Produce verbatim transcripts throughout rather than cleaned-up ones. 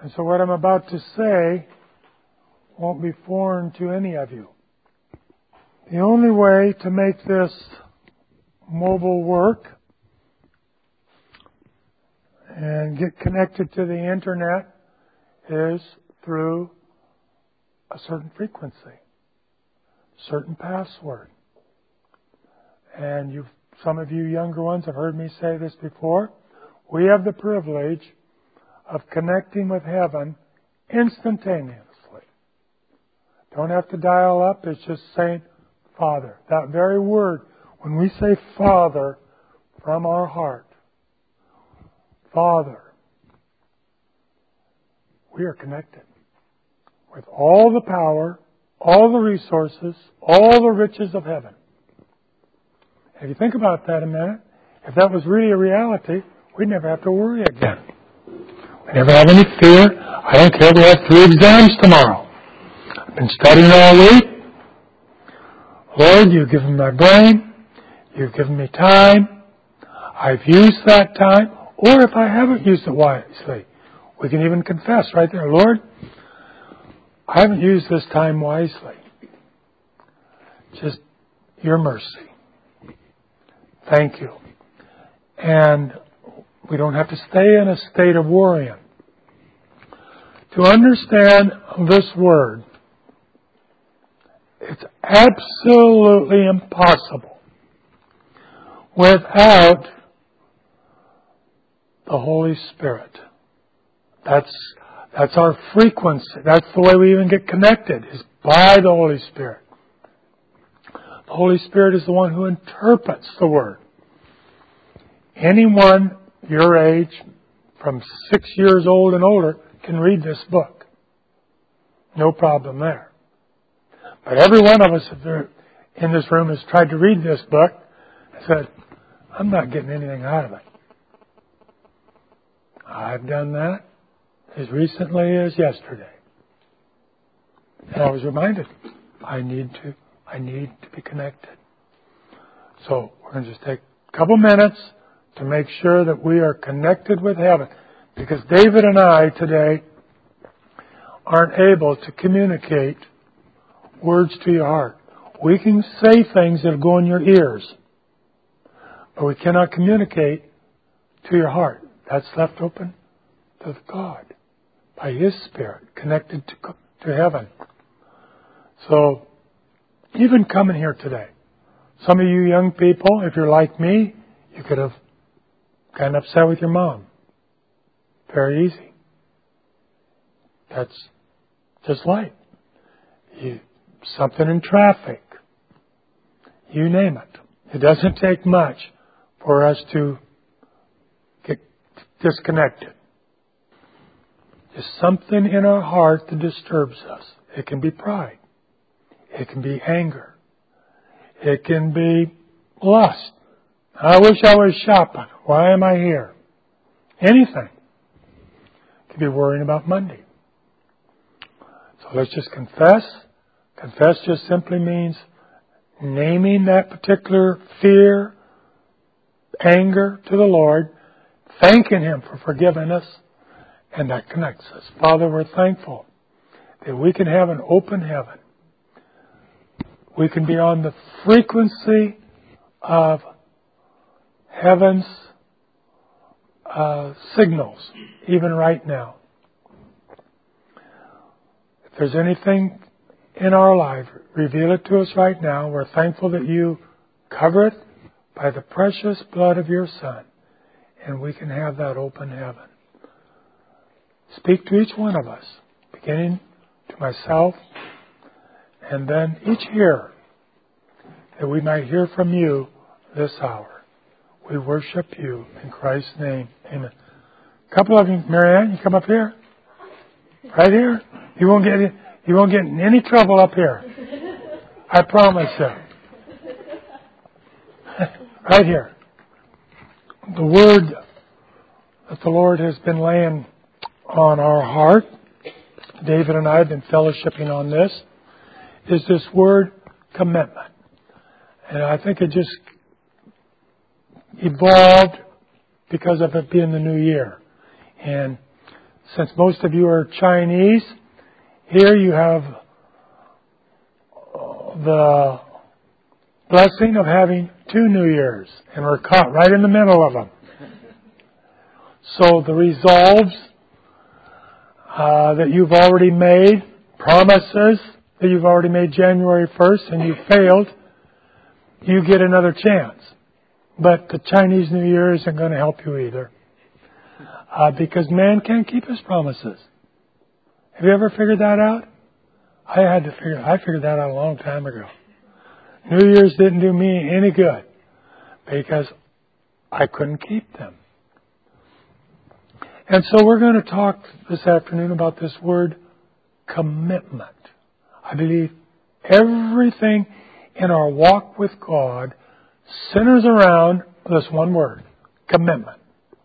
And so what I'm about to say won't be foreign to any of you. The only way to make this mobile work and get connected to the internet is through a certain frequency, certain password. And you've, some of you younger ones have heard me say this before. We have the privilege of connecting with heaven instantaneously. Don't have to dial up. It's just saying Father. That very word, when we say Father from our heart, Father, we are connected with all the power, all the resources, all the riches of heaven. If you think about that a minute, if that was really a reality, we'd never have to worry again. We never have any fear. I don't care if we have three exams tomorrow. I've been studying all week. Lord, you've given me my brain. You've given me time. I've used that time. Or if I haven't used it wisely, we can even confess right there, Lord, I haven't used this time wisely. Just your mercy. Thank you. And we don't have to stay in a state of worrying. To understand this word, it's absolutely impossible without the Holy Spirit. That's that's our frequency. That's the way we even get connected, is by the Holy Spirit. The Holy Spirit is the one who interprets the Word. Anyone your age, from six years old and older, can read this book. No problem there. But every one of us in this room has tried to read this book and said, I'm not getting anything out of it. I've done that as recently as yesterday. And I was reminded, I need to, I need to be connected. So we're going to just take a couple minutes to make sure that we are connected with heaven. Because David and I today aren't able to communicate words to your heart. We can say things that go in your ears, but we cannot communicate to your heart. That's left open to God by His Spirit, connected to, to heaven. So, even coming here today, some of you young people, if you're like me, you could have gotten upset with your mom. Very easy. That's just light. You, something in traffic. You name it. It doesn't take much for us to get disconnected. There's something in our heart that disturbs us. It can be pride. It can be anger. It can be lust. I wish I was shopping. Why am I here? Anything. It could be worrying about Monday. So let's just confess. Confess just simply means naming that particular fear, anger to the Lord, thanking Him for forgiving us, and that connects us. Father, we're thankful that we can have an open heaven. We can be on the frequency of heaven's uh, signals, even right now. If there's anything in our life, reveal it to us right now. We're thankful that you cover it by the precious blood of your Son, and we can have that open heaven. Speak to each one of us, beginning to myself, and then each hearer, that we might hear from you this hour. We worship you in Christ's name. Amen. A couple of you, Marianne, you come up here. Right here. You won't get you won't get in any trouble up here. I promise you. Right here. The word that the Lord has been laying on our heart, David and I have been fellowshipping on this, is this word commitment. And I think it just evolved because of it being the new year. And since most of you are Chinese, here you have the blessing of having two New Years, and we're caught right in the middle of them. So the resolves uh, that you've already made, promises that you've already made January first and you failed, you get another chance. But the Chinese New Year isn't going to help you either. Uh, because man can't keep his promises. Have you ever figured that out? I had to figure, I figured that out a long time ago. New Year's didn't do me any good because I couldn't keep them. And so we're going to talk this afternoon about this word commitment. I believe everything in our walk with God centers around this one word, commitment.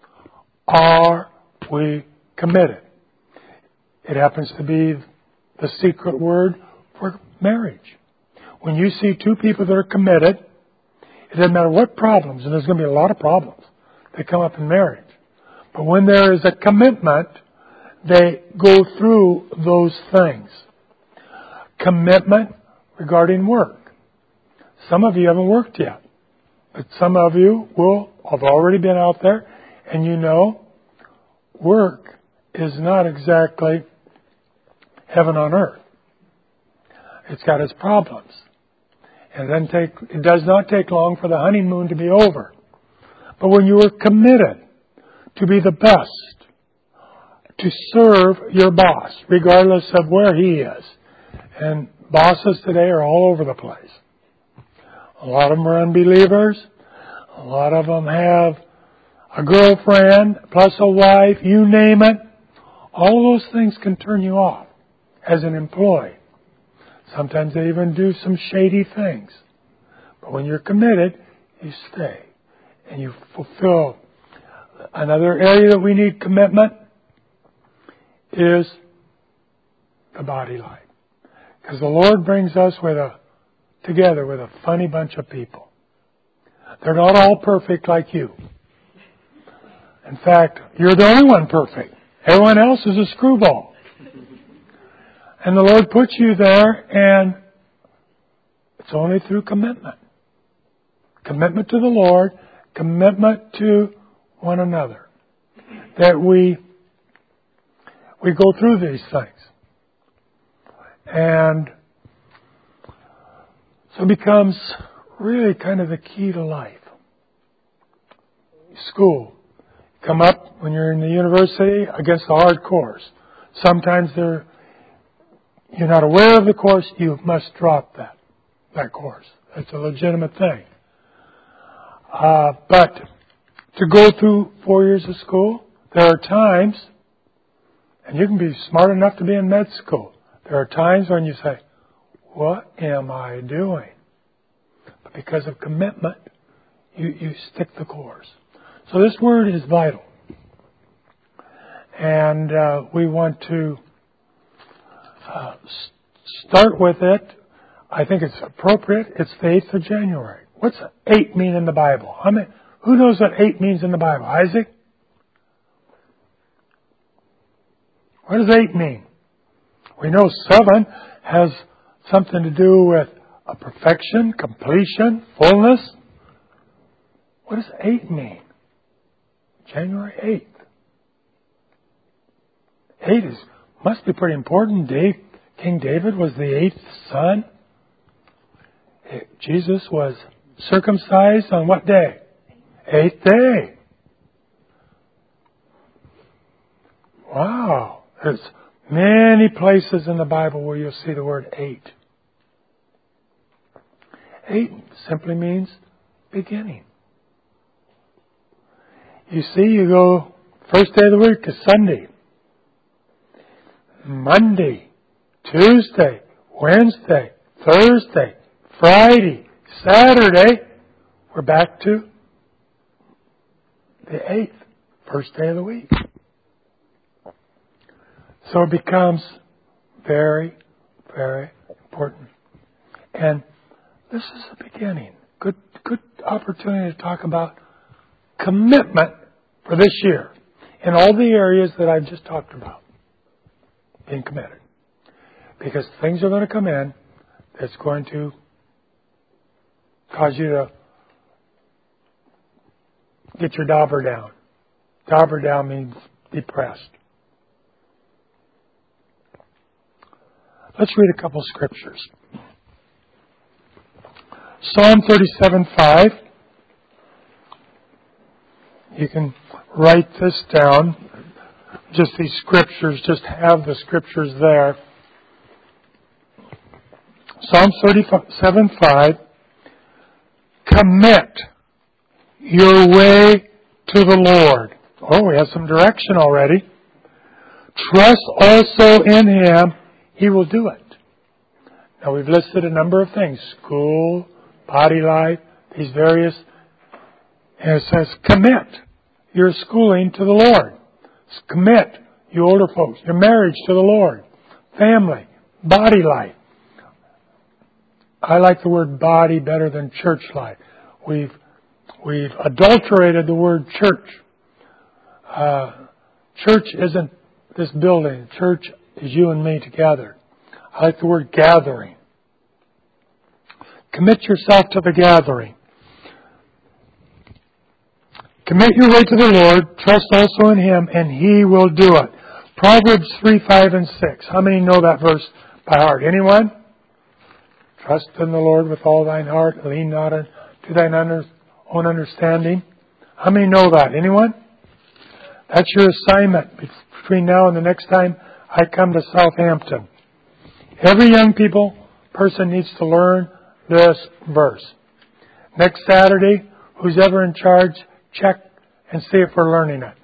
Are we committed? It happens to be the secret word for marriage. When you see two people that are committed, it doesn't matter what problems, and there's going to be a lot of problems that come up in marriage. But when there is a commitment, they go through those things. Commitment regarding work. Some of you haven't worked yet, but some of you will have already been out there, and you know work is not exactly heaven on earth. It's got its problems. And it, doesn't take, it does not take long for the honeymoon to be over. But when you are committed to be the best, to serve your boss, regardless of where he is. And bosses today are all over the place. A lot of them are unbelievers. A lot of them have a girlfriend, plus a wife, you name it. All those things can turn you off as an employee. Sometimes they even do some shady things. But when you're committed, you stay. And you fulfill. Another area that we need commitment is the body life. Because the Lord brings us with a, together with a funny bunch of people. They're not all perfect like you. In fact, you're the only one perfect. Everyone else is a screwball. And the Lord puts you there, and it's only through commitment. Commitment to the Lord, commitment to one another, that we we go through these things. And so it becomes really kind of the key to life. School. Come up when you're in the university against the hard course. Sometimes they're, you're not aware of the course, you must drop that, that course. That's a legitimate thing. Uh, but to go through four years of school, there are times, and you can be smart enough to be in med school, there are times when you say, what am I doing? But because of commitment, you, you stick the course. So this word is vital. And uh, we want to uh, start with it. I think it's appropriate. It's the eighth of January. What's eight mean in the Bible? I mean, who knows what eight means in the Bible? Isaac? What does eight mean? We know seven has something to do with a perfection, completion, fullness. What does eight mean? January eighth. Eight is, must be pretty important. Dave, King David was the eighth son. Jesus was circumcised on what day? Eighth day. Wow. There's many places in the Bible where you'll see the word eight. Eight simply means beginning. You see, you go, first day of the week is Sunday. Monday, Tuesday, Wednesday, Thursday, Friday, Saturday, we're back to the eighth, first day of the week. So it becomes very, very important. And this is the beginning. Good, good opportunity to talk about commitment for this year. in all the areas that I've just talked about. Being committed. Because things are going to come in that's going to cause you to get your dauber down. Dauber down means depressed. Let's read a couple scriptures. Psalm thirty-seven five. You can write this down. Just these scriptures, just have the scriptures there. Psalm thirty-seven five. Commit your way to the Lord. Oh, we have some direction already. Trust also in Him. He will do it. Now we've listed a number of things. School, body life, these various. And it says commit your schooling to the Lord. Commit, you older folks, your marriage to the Lord. Family, body life. I like the word body better than church life. We've we've adulterated the word church. Uh, church isn't this building. Church is you and me together. I like the word gathering. Commit yourself to the gathering. Commit your way to the Lord. Trust also in Him, and He will do it. Proverbs three, five, and six. How many know that verse by heart? Anyone? Trust in the Lord with all thine heart. Lean not to thine own understanding. How many know that? Anyone? That's your assignment between now and the next time I come to Southampton. Every young people person needs to learn this verse. Next Saturday, who's ever in charge, check and see if we're learning it.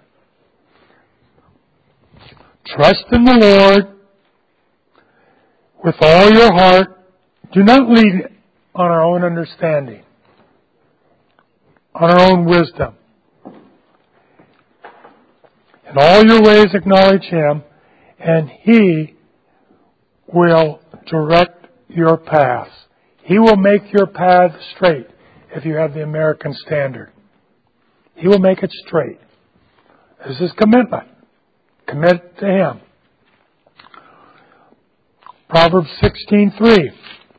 Trust in the Lord with all your heart. Do not lean on our own understanding, on our own wisdom. In all your ways acknowledge Him, and He will direct your paths. He will make your path straight if you have the American standard. He will make it straight. This is commitment. Commit to Him. Proverbs sixteen three.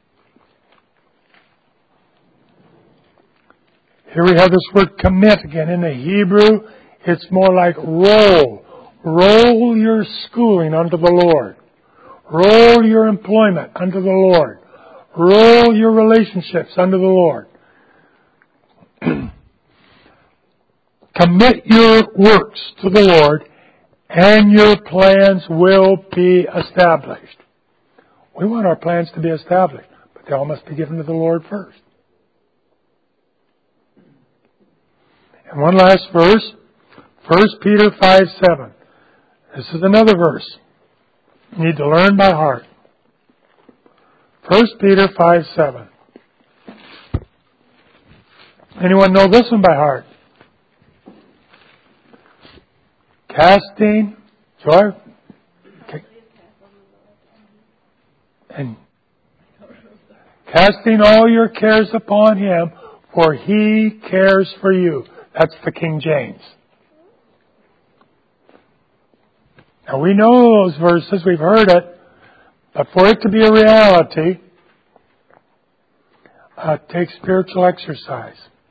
Here we have this word commit again. In the Hebrew, it's more like roll. Roll your schooling unto the Lord. Roll your employment unto the Lord. Roll your relationships unto the Lord. Commit your works to the Lord, and your plans will be established. We want our plans to be established, but they all must be given to the Lord first. And one last verse, First Peter five seven. This is another verse you need to learn by heart. First Peter five seven. Anyone know this one by heart? Casting, joy, and casting all your cares upon Him, for He cares for you. That's the King James. Now we know those verses, we've heard it, but for it to be a reality, uh, it takes spiritual exercise.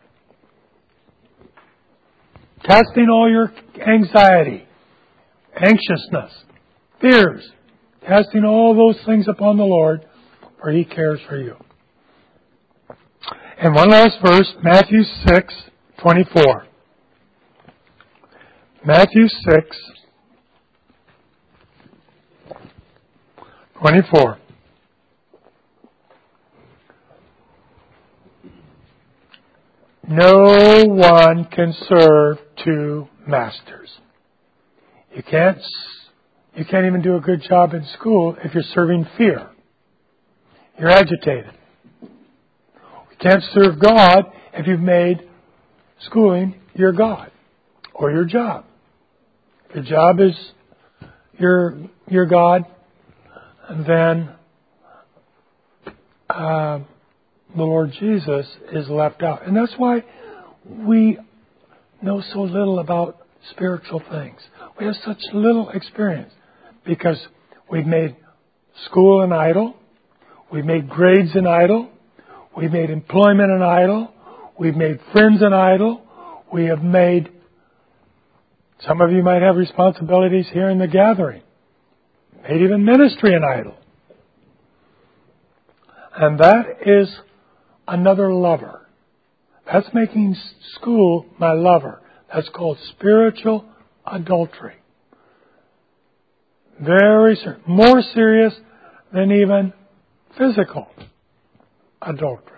Casting all your anxiety, anxiousness, fears, casting all those things upon the Lord, for He cares for you. And one last verse, Matthew six twenty-four. Matthew six twenty-four. No one can serve two masters. You can't, you can't even do a good job in school if you're serving fear. You're agitated. You can't serve God if you've made schooling your God or your job. If your job is your, your God, then uh, the Lord Jesus is left out. And that's why we know so little about spiritual things. We have such little experience because we've made school an idol. We've made grades an idol. We've made employment an idol. We've made friends an idol. We have made, some of you might have responsibilities here in the gathering. Made even ministry an idol. And that is another lover. That's making school my lover. That's called spiritual adultery. Very ser- more serious than even physical adultery.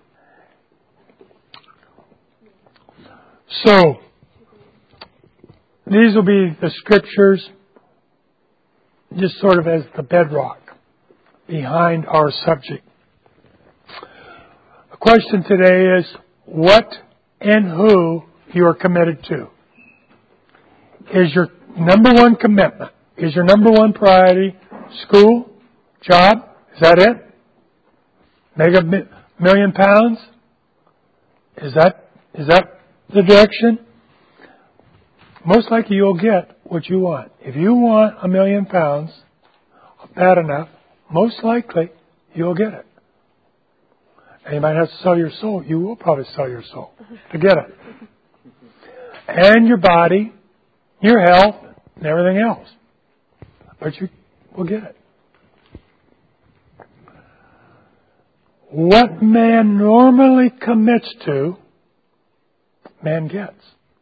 So, these will be the scriptures just sort of as the bedrock behind our subject. The question today is what and who you are committed to. Is your number one commitment, is your number one priority school, job? Is that it? Make a mi- million pounds? Is that is that the direction? Most likely you'll get what you want. If you want a million pounds, bad enough, most likely you'll get it. And you might have to sell your soul. You will probably sell your soul to get it. And your body, your health, and everything else. But you will get it. What man normally commits to, man gets.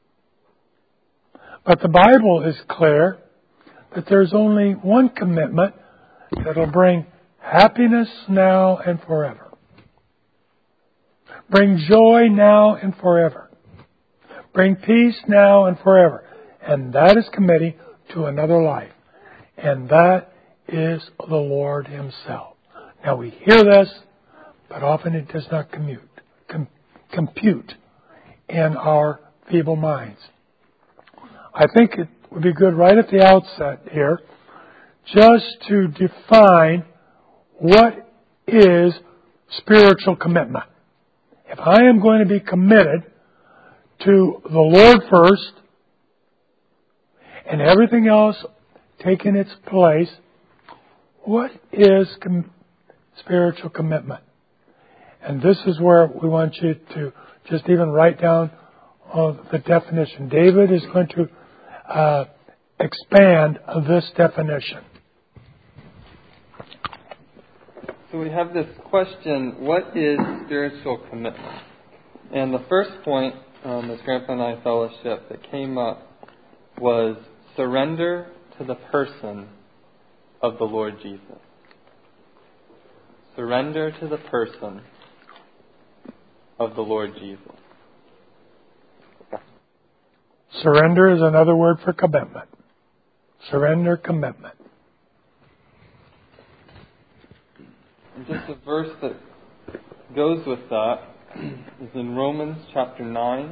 But the Bible is clear that there's only one commitment that will bring happiness now and forever. Bring joy now and forever. Bring peace now and forever. And that is committing to another life. And that is the Lord Himself. Now we hear this, but often it does not commute, com- compute in our feeble minds. I think it would be good right at the outset here just to define what is spiritual commitment. If I am going to be committed to the Lord first and everything else taking its place, what is com- spiritual commitment? And this is where we want you to just even write down uh, the definition. David is going to uh, expand this definition. So we have this question, what is spiritual commitment? And the first point, um, as Grandpa and I fellowship, that came up was surrender to the person of the Lord Jesus. Surrender to the person of the Lord Jesus. Surrender is another word for commitment. Surrender, commitment. And just a verse that goes with that is in Romans chapter nine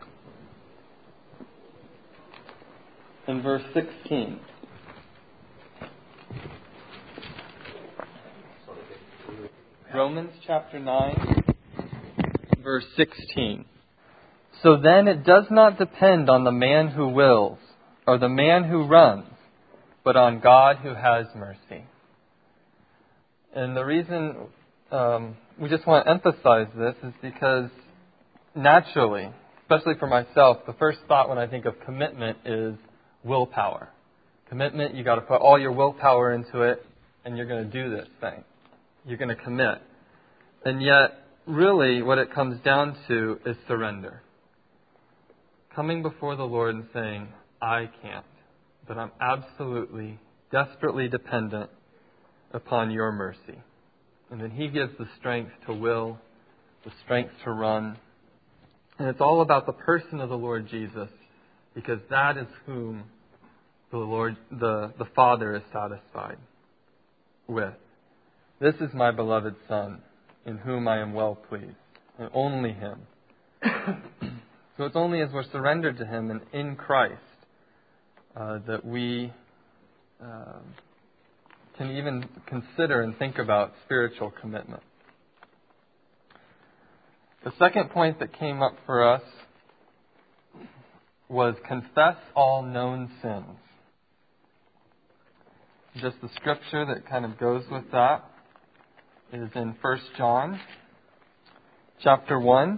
and verse sixteen. Romans chapter nine, verse sixteen. So then it does not depend on the man who wills or the man who runs, but on God who has mercy. And the reason um, we just want to emphasize this is because naturally, especially for myself, the first thought when I think of commitment is willpower. Commitment, you got to put all your willpower into it, and you're going to do this thing. You're going to commit. And yet, really, what it comes down to is surrender. Coming before the Lord and saying, I can't, but I'm absolutely, desperately dependent upon your mercy. And then He gives the strength to will, the strength to run. And it's all about the person of the Lord Jesus, because that is whom the Lord, the, the Father is satisfied with. This is my beloved Son, in whom I am well pleased, and only Him. So it's only as we're surrendered to Him and in Christ uh, that we uh, can even consider and think about spiritual commitment. The second point that came up for us was confess all known sins. Just the scripture that kind of goes with that is in First John chapter one.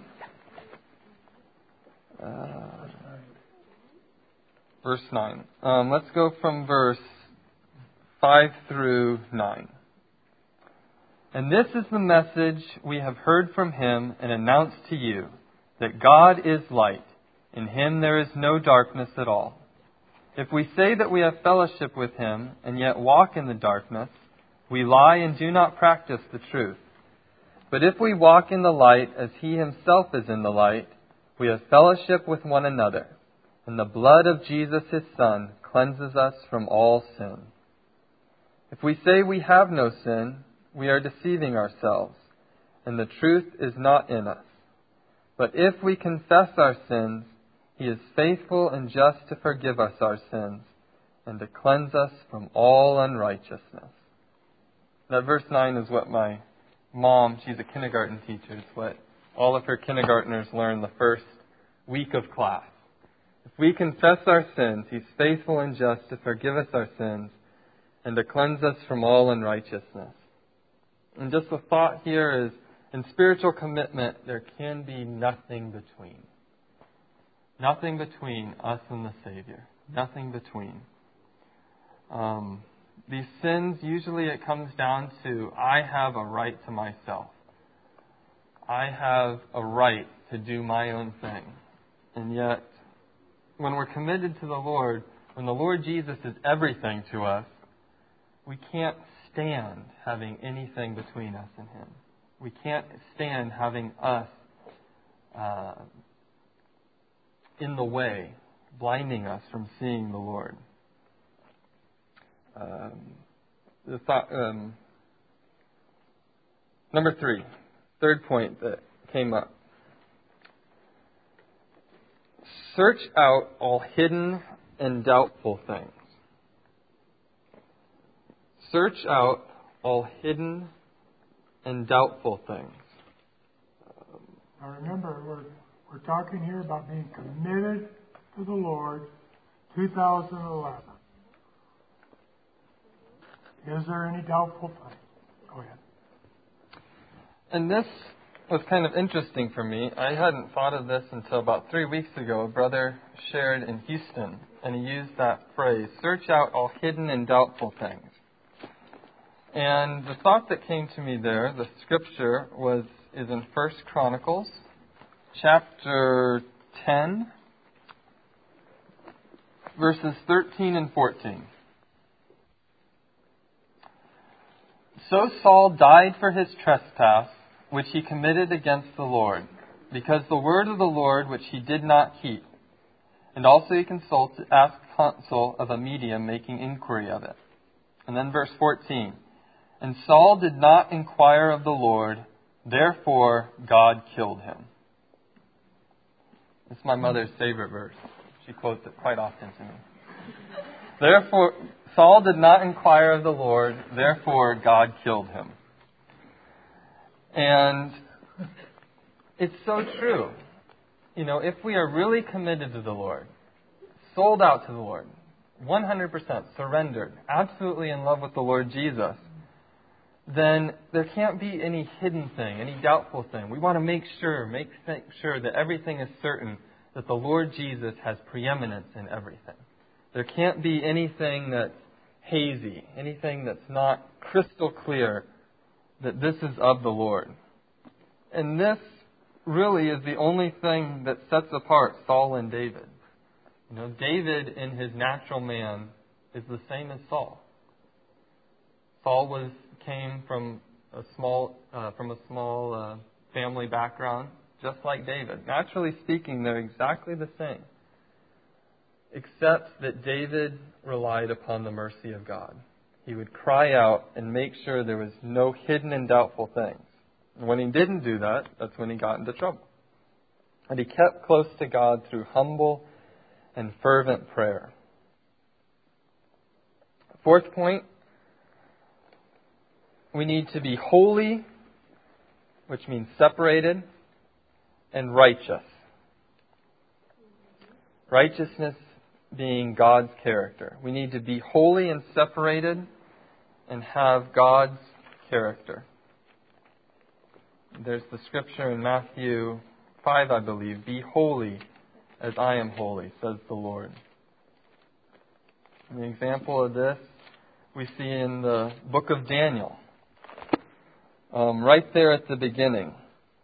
Uh, verse nine. Um, let's go from verse five through nine. And this is the message we have heard from Him and announced to you, that God is light. In Him there is no darkness at all. If we say that we have fellowship with Him and yet walk in the darkness, we lie and do not practice the truth. But if we walk in the light as He Himself is in the light, we have fellowship with one another, and the blood of Jesus His Son cleanses us from all sin. If we say we have no sin, we are deceiving ourselves, and the truth is not in us. But if we confess our sins, He is faithful and just to forgive us our sins and to cleanse us from all unrighteousness. That verse nine is what my mom, she's a kindergarten teacher, it's what all of her kindergartners learn the first week of class. If we confess our sins, He's faithful and just to forgive us our sins and to cleanse us from all unrighteousness. And just the thought here is, in spiritual commitment, there can be nothing between. Nothing between us and the Savior. Nothing between. Um, these sins, usually it comes down to, I have a right to myself. I have a right to do my own thing. And yet, when we're committed to the Lord, when the Lord Jesus is everything to us, we can't stand having anything between us and Him. We can't stand having us uh, in the way, blinding us from seeing the Lord. Um, the thought, um, number three, third point that came up. Search out all hidden and doubtful things. Search out all hidden and doubtful things. Now remember, we're, we're talking here about being committed to the Lord, two thousand eleven. Is there any doubtful thing? Go ahead. And this was kind of interesting for me. I hadn't thought of this until about three weeks ago. A brother shared in Houston, and he used that phrase, search out all hidden and doubtful things. And the thought that came to me there, the scripture, was is in First Chronicles, chapter ten, verses thirteen and fourteen. So Saul died for his trespass, which he committed against the Lord, because the word of the Lord which he did not keep. And also he consulted, asked counsel of a medium, making inquiry of it. And then verse fourteen. And Saul did not inquire of the Lord, therefore God killed him. It's my mother's favorite verse. She quotes it quite often to me. Therefore, Saul did not inquire of the Lord, therefore God killed him. And it's so true. You know, if we are really committed to the Lord, sold out to the Lord, one hundred percent surrendered, absolutely in love with the Lord Jesus, then there can't be any hidden thing, any doubtful thing. We want to make sure, make sure that everything is certain, that the Lord Jesus has preeminence in everything. There can't be anything that's hazy, anything that's not crystal clear that this is of the Lord. And this really is the only thing that sets apart Saul and David. You know, David in his natural man is the same as Saul. Saul was came from a small uh, from a small uh, family background, just like David. Naturally speaking, they're exactly the same, except that David relied upon the mercy of God. He would cry out and make sure there was no hidden and doubtful things. And when he didn't do that, that's when he got into trouble. And he kept close to God through humble and fervent prayer. Fourth point, we need to be holy, which means separated, and righteous. Righteousness being God's character. We need to be holy and separated and have God's character. There's the scripture in Matthew five, I believe. Be holy as I am holy, says the Lord. An example of this we see in the book of Daniel. Um, right there at the beginning.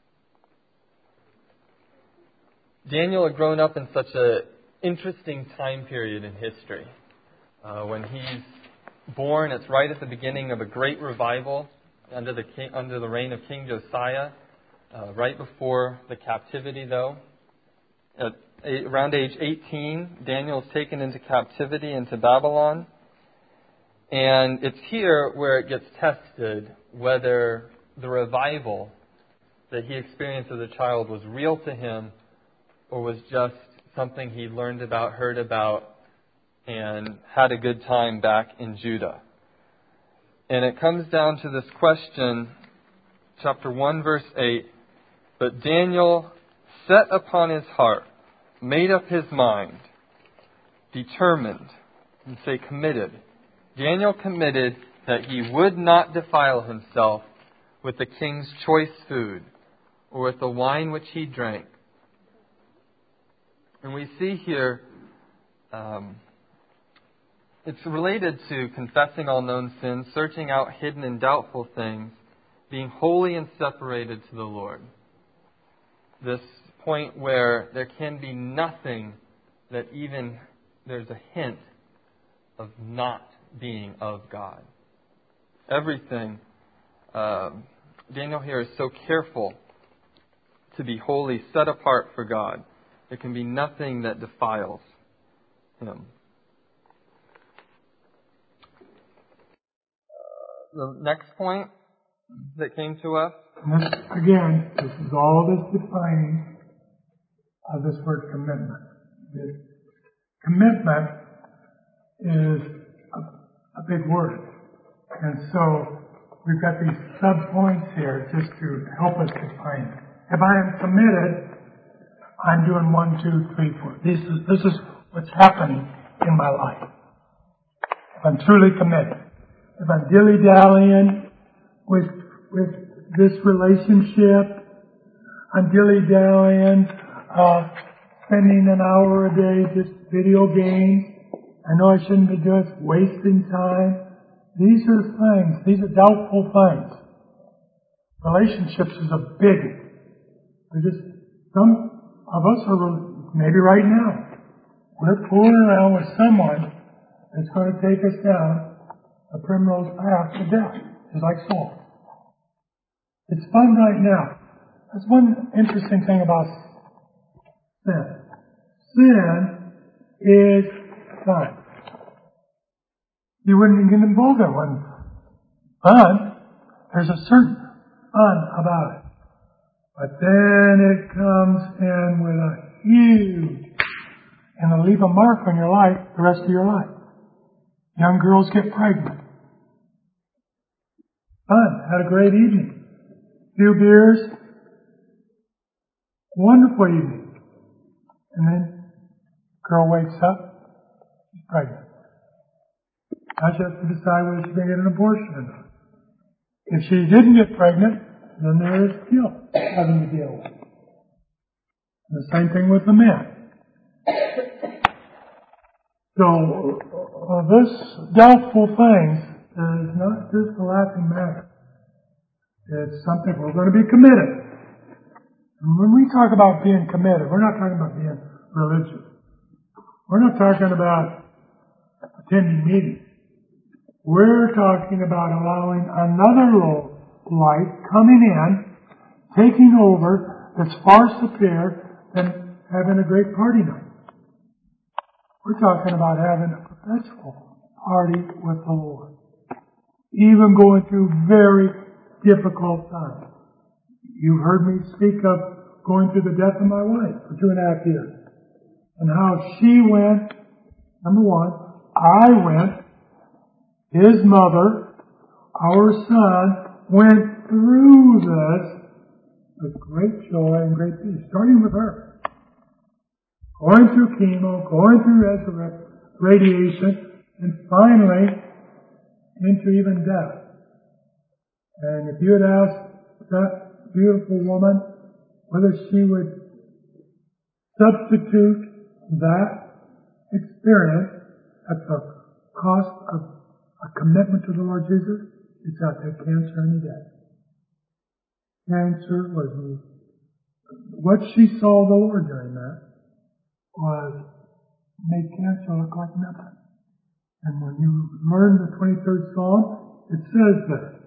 Daniel had grown up in such an interesting time period in history. Uh, when he's born, it's right at the beginning of a great revival under the king, under the reign of King Josiah. Uh, right before the captivity, though. At around age eighteen, Daniel is taken into captivity into Babylon. And it's here where it gets tested whether the revival that he experienced as a child was real to him or was just something he learned about, heard about, and had a good time back in Judah. And it comes down to this question, chapter one, verse eight. But Daniel set upon his heart, made up his mind, determined, and say committed. Daniel committed that he would not defile himself with the king's choice food or with the wine which he drank. And we see here, um, it's related to confessing all known sins, searching out hidden and doubtful things, being holy and separated to the Lord. This point where there can be nothing that even there's a hint of not being of God. Everything. Um, Daniel here is so careful to be holy, set apart for God. There can be nothing that defiles him. The next point that came to us. And this, again, this is all this defining of this word commitment. This commitment is a, a big word. And so we've got these sub-points here just to help us define it. If I am committed, I'm doing one, two, three, four. This is, this is what's happening in my life. If I'm truly committed. If I'm dilly-dallying with, with this relationship, I'm dilly-dallying, uh, spending an hour a day just video games. I know I shouldn't be just wasting time. These are things, these are doubtful things. Relationships is a biggie. We're just, some of us are, maybe right now, we're fooling around with someone that's going to take us down a primrose path to death, just like Saul. It's fun right now. That's one interesting thing about sin. Sin is fun. You wouldn't even get involved in it. When fun, there's a certain fun about it. But then it comes in with a huge, and it'll leave a mark on your life the rest of your life. Young girls get pregnant. Fun. Had a great evening. Few beers. Wonderful evening. And then girl wakes up. She's pregnant. Now she has to decide whether she's going to get an abortion or not. If she didn't get pregnant, then there is guilt having to deal with. And the same thing with the men. So, uh, this doubtful things is not just a laughing matter. It's something we're going to be committed. And when we talk about being committed, we're not talking about being religious. We're not talking about attending meetings. We're talking about allowing another light coming in, taking over, that's far superior than having a great party night. We're talking about having a perpetual party with the Lord. Even going through very difficult times. You've heard me speak of going through the death of my wife for two and a half years. And how she went, number one, I went, his mother, our son, went through this with great joy and great peace, starting with her. going through chemo, going through resur- radiation, and finally into even death. And if you had asked that beautiful woman whether she would substitute that experience at the cost of a commitment to the Lord Jesus, it's out there, cancer and death. Cancer was, what she saw the Lord doing that was made cancer look like nothing. And when you learn the twenty-third Psalm, it says that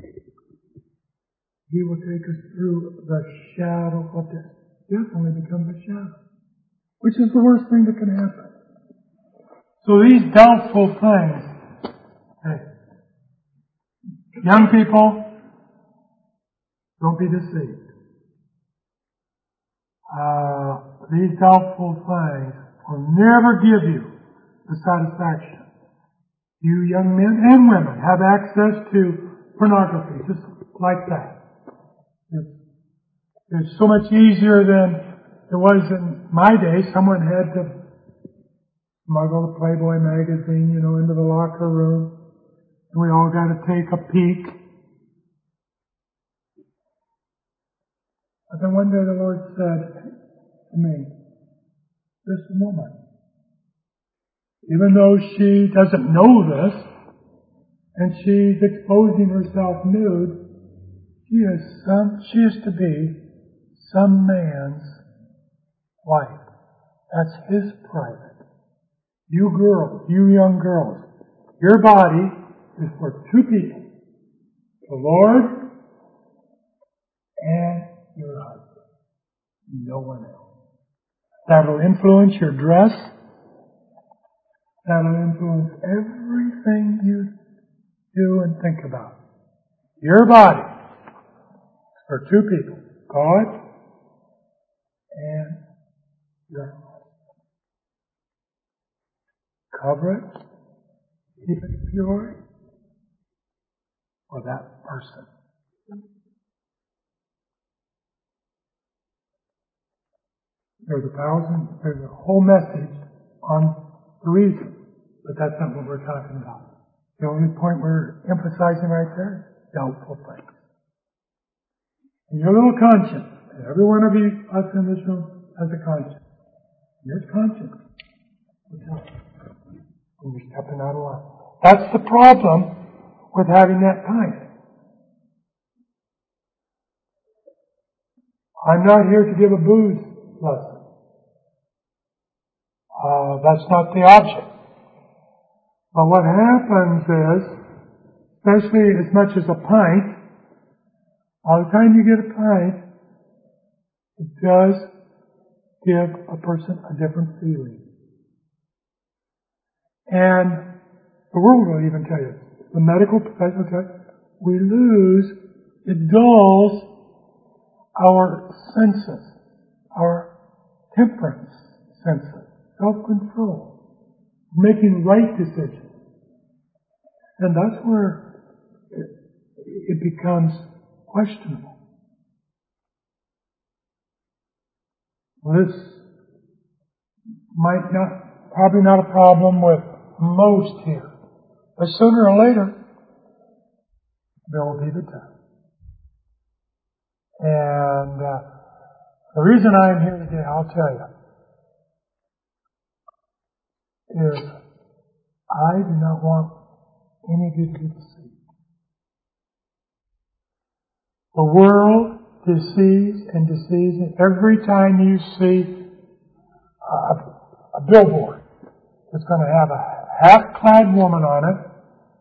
He will take us through the shadow of death. Death only becomes a shadow, which is the worst thing that can happen. So these doubtful things, hey, young people, don't be deceived. Uh, these doubtful things will never give you the satisfaction. You young men and women have access to pornography, just like that. It's, it's so much easier than it was in my day. Someone had to smuggle the Playboy magazine, you know, into the locker room, and we all got to take a peek. But then one day the Lord said to me, this woman, even though she doesn't know this, and she's exposing herself nude, she is some, she is to be some man's wife. That's his private. You girls, you young girls, your body is for two people. The Lord and your husband. No one else. That'll influence your dress. That'll influence everything you do and think about. Your body is for two people. God and your husband. Cover it. Keep it pure for that person. There's a thousand, there's a whole message on the reason, but that's not what we're talking about. The only point we're emphasizing right there is doubtful things. And your little conscience, and every one of you, us in this room, has a conscience. Your conscience will tell you when you're stepping out of line. That's the problem with having that kind. I'm not here to give a booze lesson. Uh, that's not the object. But what happens is, especially as much as a pint, by the time you get a pint, it does give a person a different feeling. And the world will even tell you, the medical profession will tell you, we lose, it dulls our senses, our temperance senses, self-control, making right decisions. And that's where it, it becomes questionable. This might not, probably not a problem with most here. But sooner or later, there will be the time. And uh, the reason I'm here today, I'll tell you, is I do not want any of you to be deceived. The world deceives and deceives, and every time you see a, a billboard that's going to have a half-clad woman on it,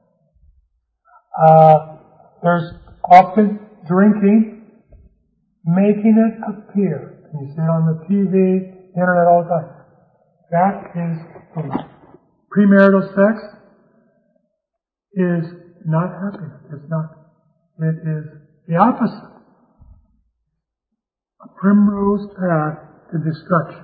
uh, there's often drinking, making it appear. And you see it on the T V, internet all the time. That is the lie. Premarital sex is not happiness. It's not. It is the opposite. A primrose path to destruction.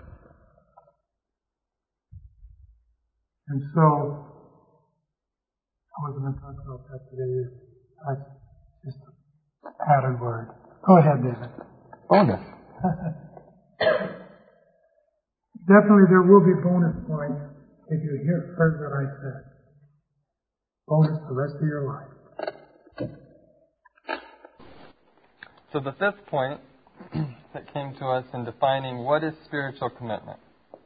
And so, I wasn't going to talk about that today. That's just an added word. Go ahead, David. Bonus. Definitely there will be bonus points if you hear heard what I said. Bonus the rest of your life. So the fifth point that came to us in defining what is spiritual commitment.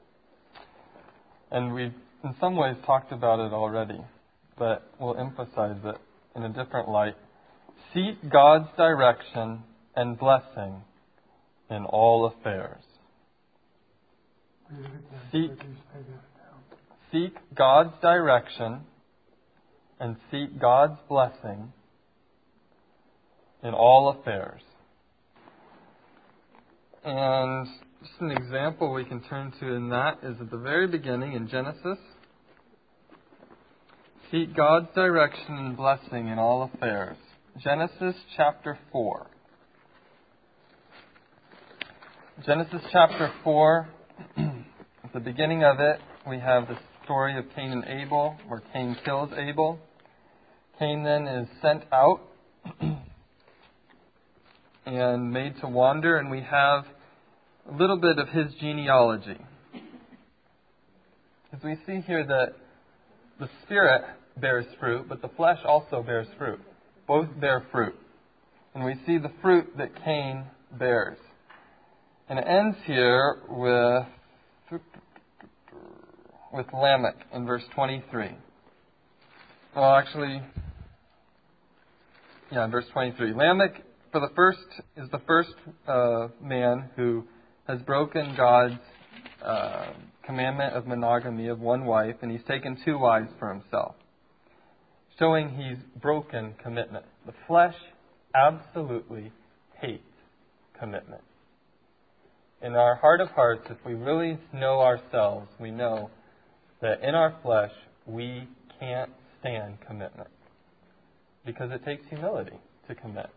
And we've in some ways talked about it already, but we'll emphasize it in a different light. Seek God's direction and blessing in all affairs. Seek, seek God's direction and seek God's blessing in all affairs. And just an example we can turn to in that is at the very beginning in Genesis. Seek God's direction and blessing in all affairs. Genesis chapter four. Genesis chapter four, at the beginning of it, we have the story of Cain and Abel, where Cain kills Abel. Cain then is sent out and made to wander, and we have a little bit of his genealogy. As we see here that the Spirit bears fruit, but the flesh also bears fruit. Both bear fruit. And we see the fruit that Cain bears. And it ends here with with Lamech in verse twenty-three. Well, actually, yeah, in verse twenty-three. Lamech, for the first, is the first uh, man who has broken God's uh, commandment of monogamy of one wife, and he's taken two wives for himself, showing he's broken commitment. The flesh absolutely hates commitment. In our heart of hearts, if we really know ourselves, we know that in our flesh we can't stand commitment, because it takes humility to commit,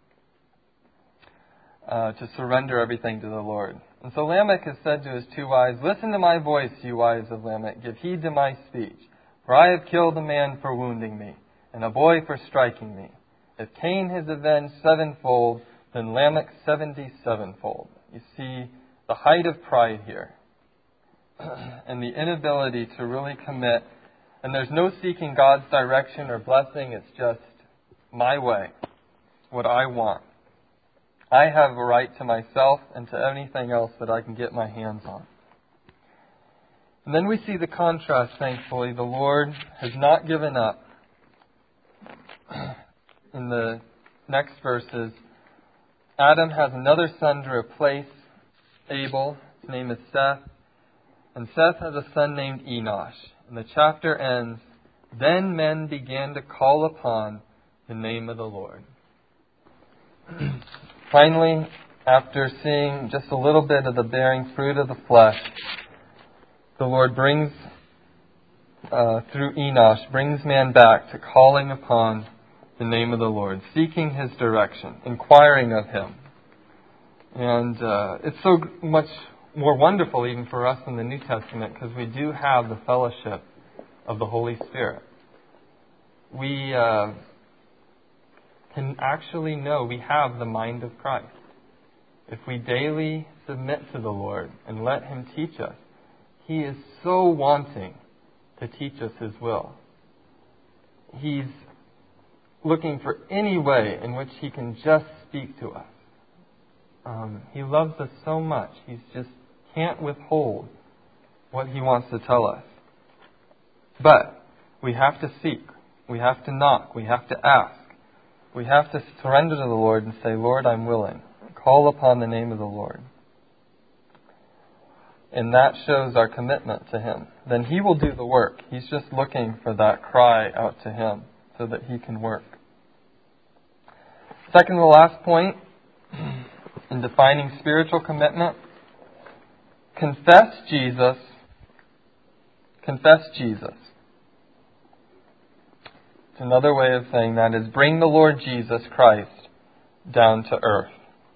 uh, to surrender everything to the Lord. And so Lamech has said to his two wives, "Listen to my voice, you wives of Lamech. Give heed to my speech. For I have killed a man for wounding me, and a boy for striking me. If Cain has avenged sevenfold, then Lamech seventy-sevenfold." You see the height of pride here, and the inability to really commit. And there's no seeking God's direction or blessing. It's just my way, what I want. I have a right to myself and to anything else that I can get my hands on. And then we see the contrast, thankfully. The Lord has not given up. In the next verses, Adam has another son to replace Abel. His name is Seth. And Seth has a son named Enosh. And the chapter ends, "Then men began to call upon the name of the Lord." Finally, after seeing just a little bit of the bearing fruit of the flesh, the Lord brings, uh, through Enosh, brings man back to calling upon the name of the Lord, seeking His direction, inquiring of Him. And uh, it's so much more wonderful even for us in the New Testament, because we do have the fellowship of the Holy Spirit. We uh, can actually know we have the mind of Christ. If we daily submit to the Lord and let Him teach us, He is so wanting to teach us His will. He's looking for any way in which He can just speak to us. Um, he loves us so much. He just can't withhold what He wants to tell us. But we have to seek. We have to knock. We have to ask. We have to surrender to the Lord and say, "Lord, I'm willing." Call upon the name of the Lord. And that shows our commitment to Him. Then He will do the work. He's just looking for that cry out to Him so that He can work. Second to the last point in defining spiritual commitment, confess Jesus. Confess Jesus. It's another way of saying that is bring the Lord Jesus Christ down to earth.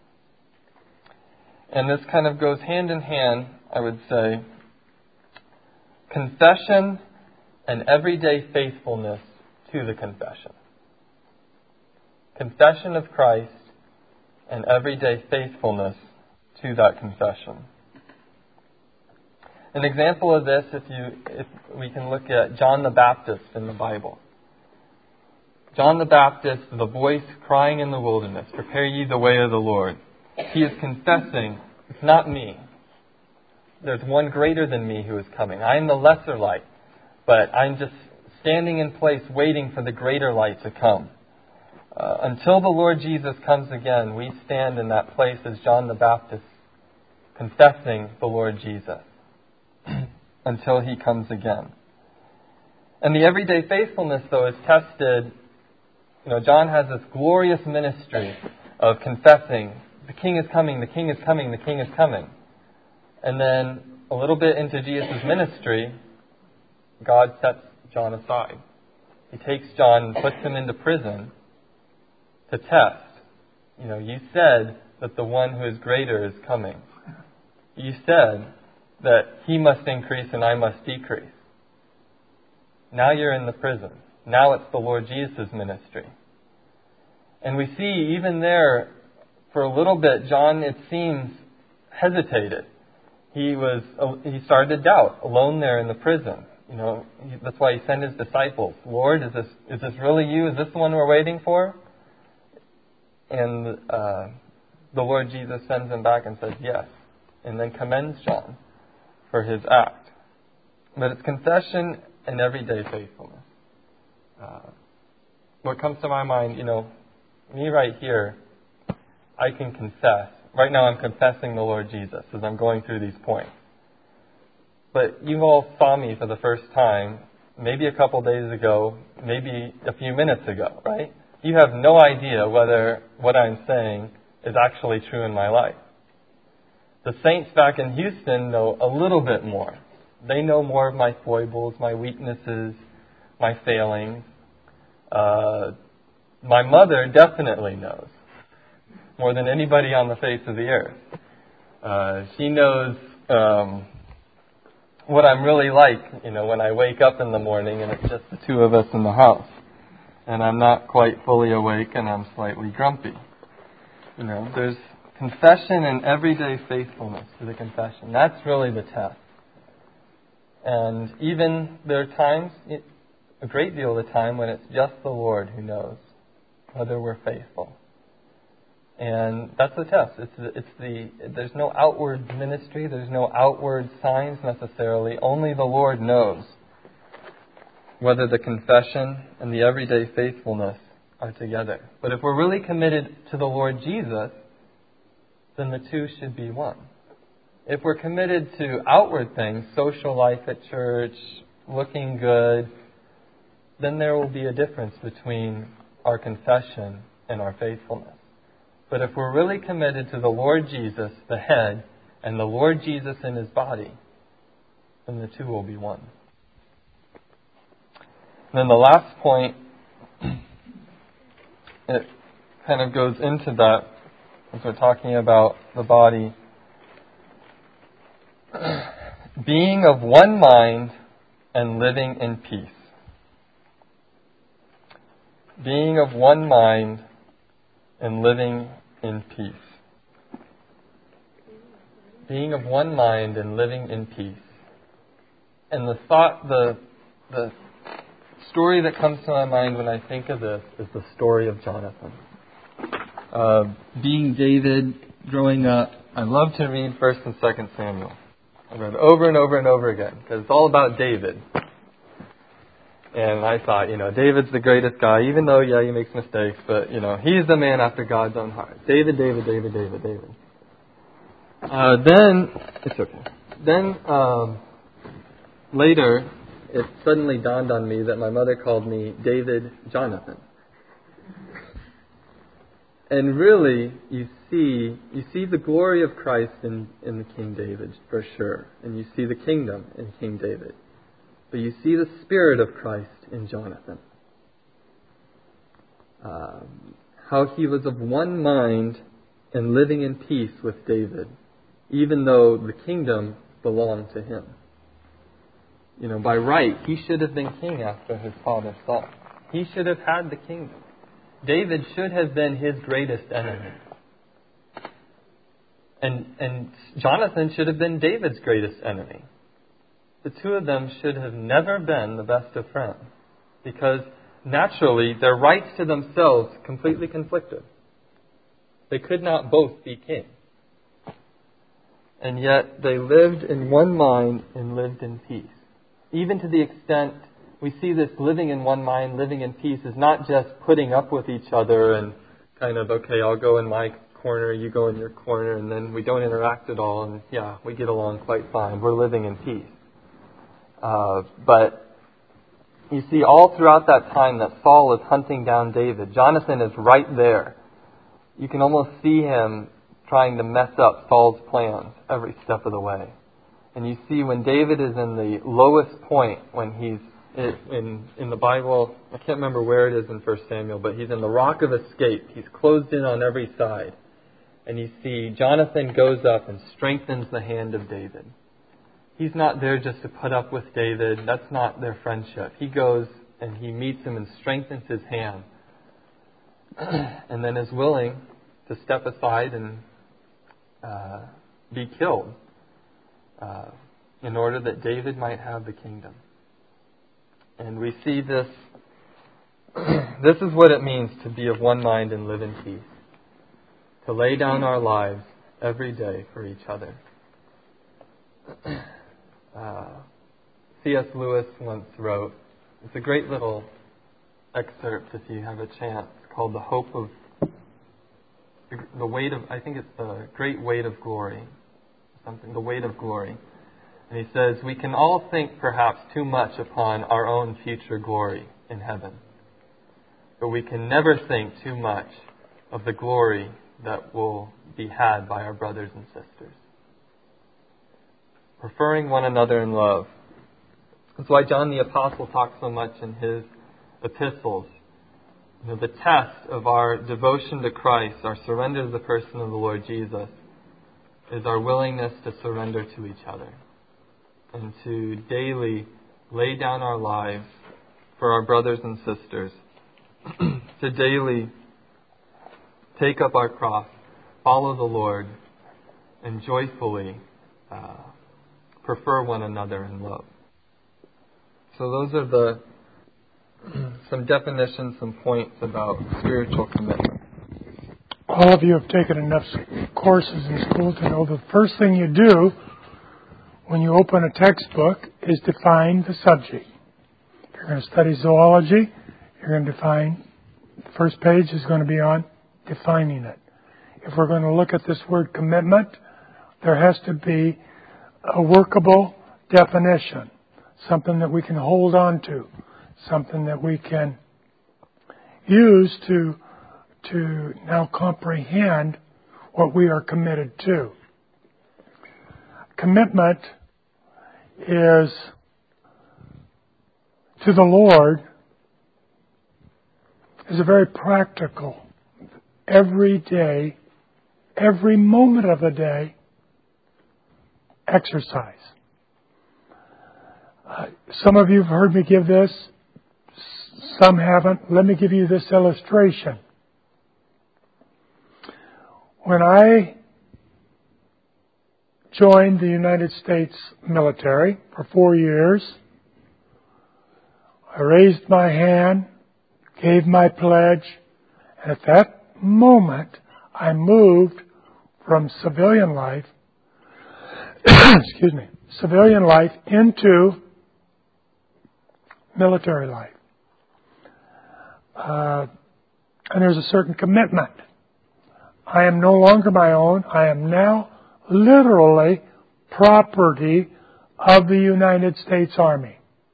And this kind of goes hand in hand, I would say, confession and everyday faithfulness to the confession. Confession of Christ and everyday faithfulness to that confession. An example of this, if you if we can look at John the Baptist in the Bible. John the Baptist, the voice crying in the wilderness, prepare ye the way of the Lord. He is confessing, it's not me. There's one greater than me who is coming. I am the lesser light, but I'm just standing in place waiting for the greater light to come. Uh, until the Lord Jesus comes again, we stand in that place as John the Baptist, confessing the Lord Jesus until He comes again. And the everyday faithfulness, though, is tested. You know, John has this glorious ministry of confessing, the King is coming, the King is coming, the King is coming. And then a little bit into Jesus' ministry, God sets John aside. He takes John and puts him into prison to test. You know, you said that the one who is greater is coming. You said that he must increase and I must decrease. Now you're in the prison. Now it's the Lord Jesus' ministry. And we see even there, for a little bit, John, it seems, hesitated. He was he started to doubt, alone there in the prison. You know, that's why he sent his disciples. Lord, is this is this really you? Is this the one we're waiting for? And uh, the Lord Jesus sends him back and says yes, and then commends John for his act. But it's confession and everyday faithfulness. Uh, what comes to my mind, you know, me right here, I can confess. Right now I'm confessing the Lord Jesus as I'm going through these points. But you all saw me for the first time maybe a couple days ago, maybe a few minutes ago, right? You have no idea whether what I'm saying is actually true in my life. The saints back in Houston know a little bit more. They know more of my foibles, my weaknesses, my failings. Uh, my mother definitely knows more than anybody on the face of the earth. Uh, she knows um, what I'm really like, you know, when I wake up in the morning and it's just the two of us in the house. And I'm not quite fully awake and I'm slightly grumpy. You know, there's confession and everyday faithfulness to the confession. That's really the test. And even there are times, a great deal of the time, when it's just the Lord who knows whether we're faithful. And that's the test. It's the, it's the there's no outward ministry, there's no outward signs necessarily. Only the Lord knows whether the confession and the everyday faithfulness are together. But if we're really committed to the Lord Jesus, then the two should be one. If we're committed to outward things, social life at church, looking good, then there will be a difference between our confession and our faithfulness. But if we're really committed to the Lord Jesus, the head, and the Lord Jesus in His body, then the two will be one. And then the last point, it kind of goes into that as we're talking about the body. Being of one mind and living in peace. Being of one mind and living in peace. Being of one mind and living in peace. And the thought, the the story that comes to my mind when I think of this is the story of Jonathan. Uh, being David, growing up, I love to read First and Second Samuel. I read it over and over and over again because it's all about David. And I thought, you know, David's the greatest guy, even though, yeah, he makes mistakes, but, you know, he's the man after God's own heart. David, David, David, David, David. Uh, then, it's okay. Then, um, later, it suddenly dawned on me that my mother called me David Jonathan. And really, you see, you see the glory of Christ in, in the King David, for sure. And you see the kingdom in King David. But you see the Spirit of Christ in Jonathan. Um, how he was of one mind and living in peace with David, even though the kingdom belonged to him. You know, by right, he should have been king after his father Saul. He should have had the kingdom. David should have been his greatest enemy. And, and Jonathan should have been David's greatest enemy. the two of them should have never been the best of friends, because naturally their rights to themselves completely conflicted. They could not both be king. And yet they lived in one mind and lived in peace. Even to the extent we see this living in one mind, living in peace is not just putting up with each other and kind of, okay, I'll go in my corner, you go in your corner, and then we don't interact at all, and yeah, we get along quite fine. We're living in peace. Uh, but you see all throughout that time that Saul is hunting down David, Jonathan is right there. You can almost see him trying to mess up Saul's plans every step of the way. And you see when David is in the lowest point, when he's in in the Bible, I can't remember where it is in First Samuel, but he's in the rock of escape. He's closed in on every side. And you see Jonathan goes up and strengthens the hand of David. He's not there just to put up with David. That's not their friendship. He goes and he meets him and strengthens his hand. And then is willing to step aside and uh, be killed uh, in order that David might have the kingdom. And we see this. This is what it means to be of one mind and live in peace. To lay down our lives every day for each other. Uh, C S Lewis once wrote, it's a great little excerpt if you have a chance, called The Hope of, the Weight of, I think it's The Great Weight of Glory, something, The Weight of Glory. And he says, we can all think perhaps too much upon our own future glory in heaven, but we can never think too much of the glory that will be had by our brothers and sisters. Preferring one another in love. That's why John the Apostle talks so much in his epistles. You know, the test of our devotion to Christ, our surrender to the person of the Lord Jesus, is our willingness to surrender to each other and to daily lay down our lives for our brothers and sisters, to daily take up our cross, follow the Lord, and joyfully uh, prefer one another in love. So those are the some definitions, some points about spiritual commitment. All of you have taken enough courses in school to know the first thing you do when you open a textbook is define the subject. If you're going to study zoology, you're going to define, the first page is going to be on defining it. If we're going to look at this word commitment, there has to be a workable definition, something that we can hold on to, something that we can use to to now comprehend what we are committed to. Commitment is to the Lord is a very practical, everyday, every moment of the day exercise. Uh, some of you have heard me give this, some haven't. Let me give you this illustration. When I joined the United States military for four years, I raised my hand, gave my pledge, and at that moment I moved from civilian life, excuse me, civilian life into military life. Uh, and there's a certain commitment. I am no longer my own. I am now literally property of the United States Army.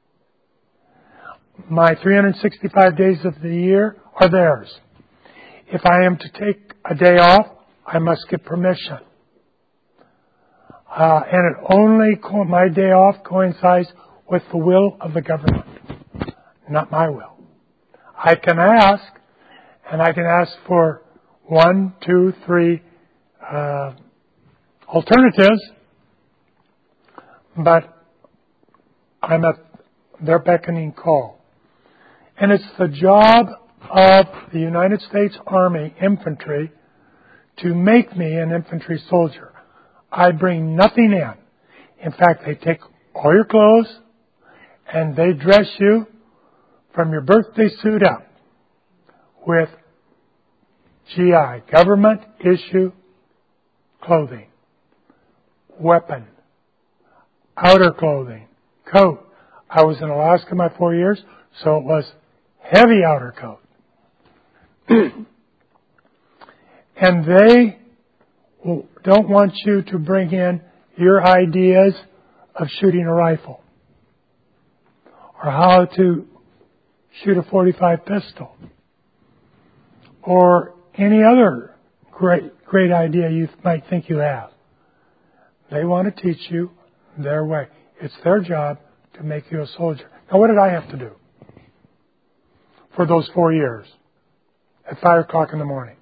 My three hundred sixty-five days of the year are theirs. If I am to take a day off, I must get permission. Uh, and it only, co- my day off coincides with the will of the government, not my will. I can ask, and I can ask for one, two, three uh, alternatives, but I'm at their beckoning call. And it's the job of the United States Army infantry to make me an infantry soldier. I bring nothing in. In fact, they take all your clothes, and they dress you from your birthday suit up with G I, government issue clothing, weapon, outer clothing, coat. I was in Alaska my four years, so it was heavy outer coat. And they don't want you to bring in your ideas of shooting a rifle or how to shoot a forty-five pistol or any other great, great idea you might think you have. They want to teach you their way. It's their job to make you a soldier. Now, what did I have to do for those four years at five o'clock in the morning?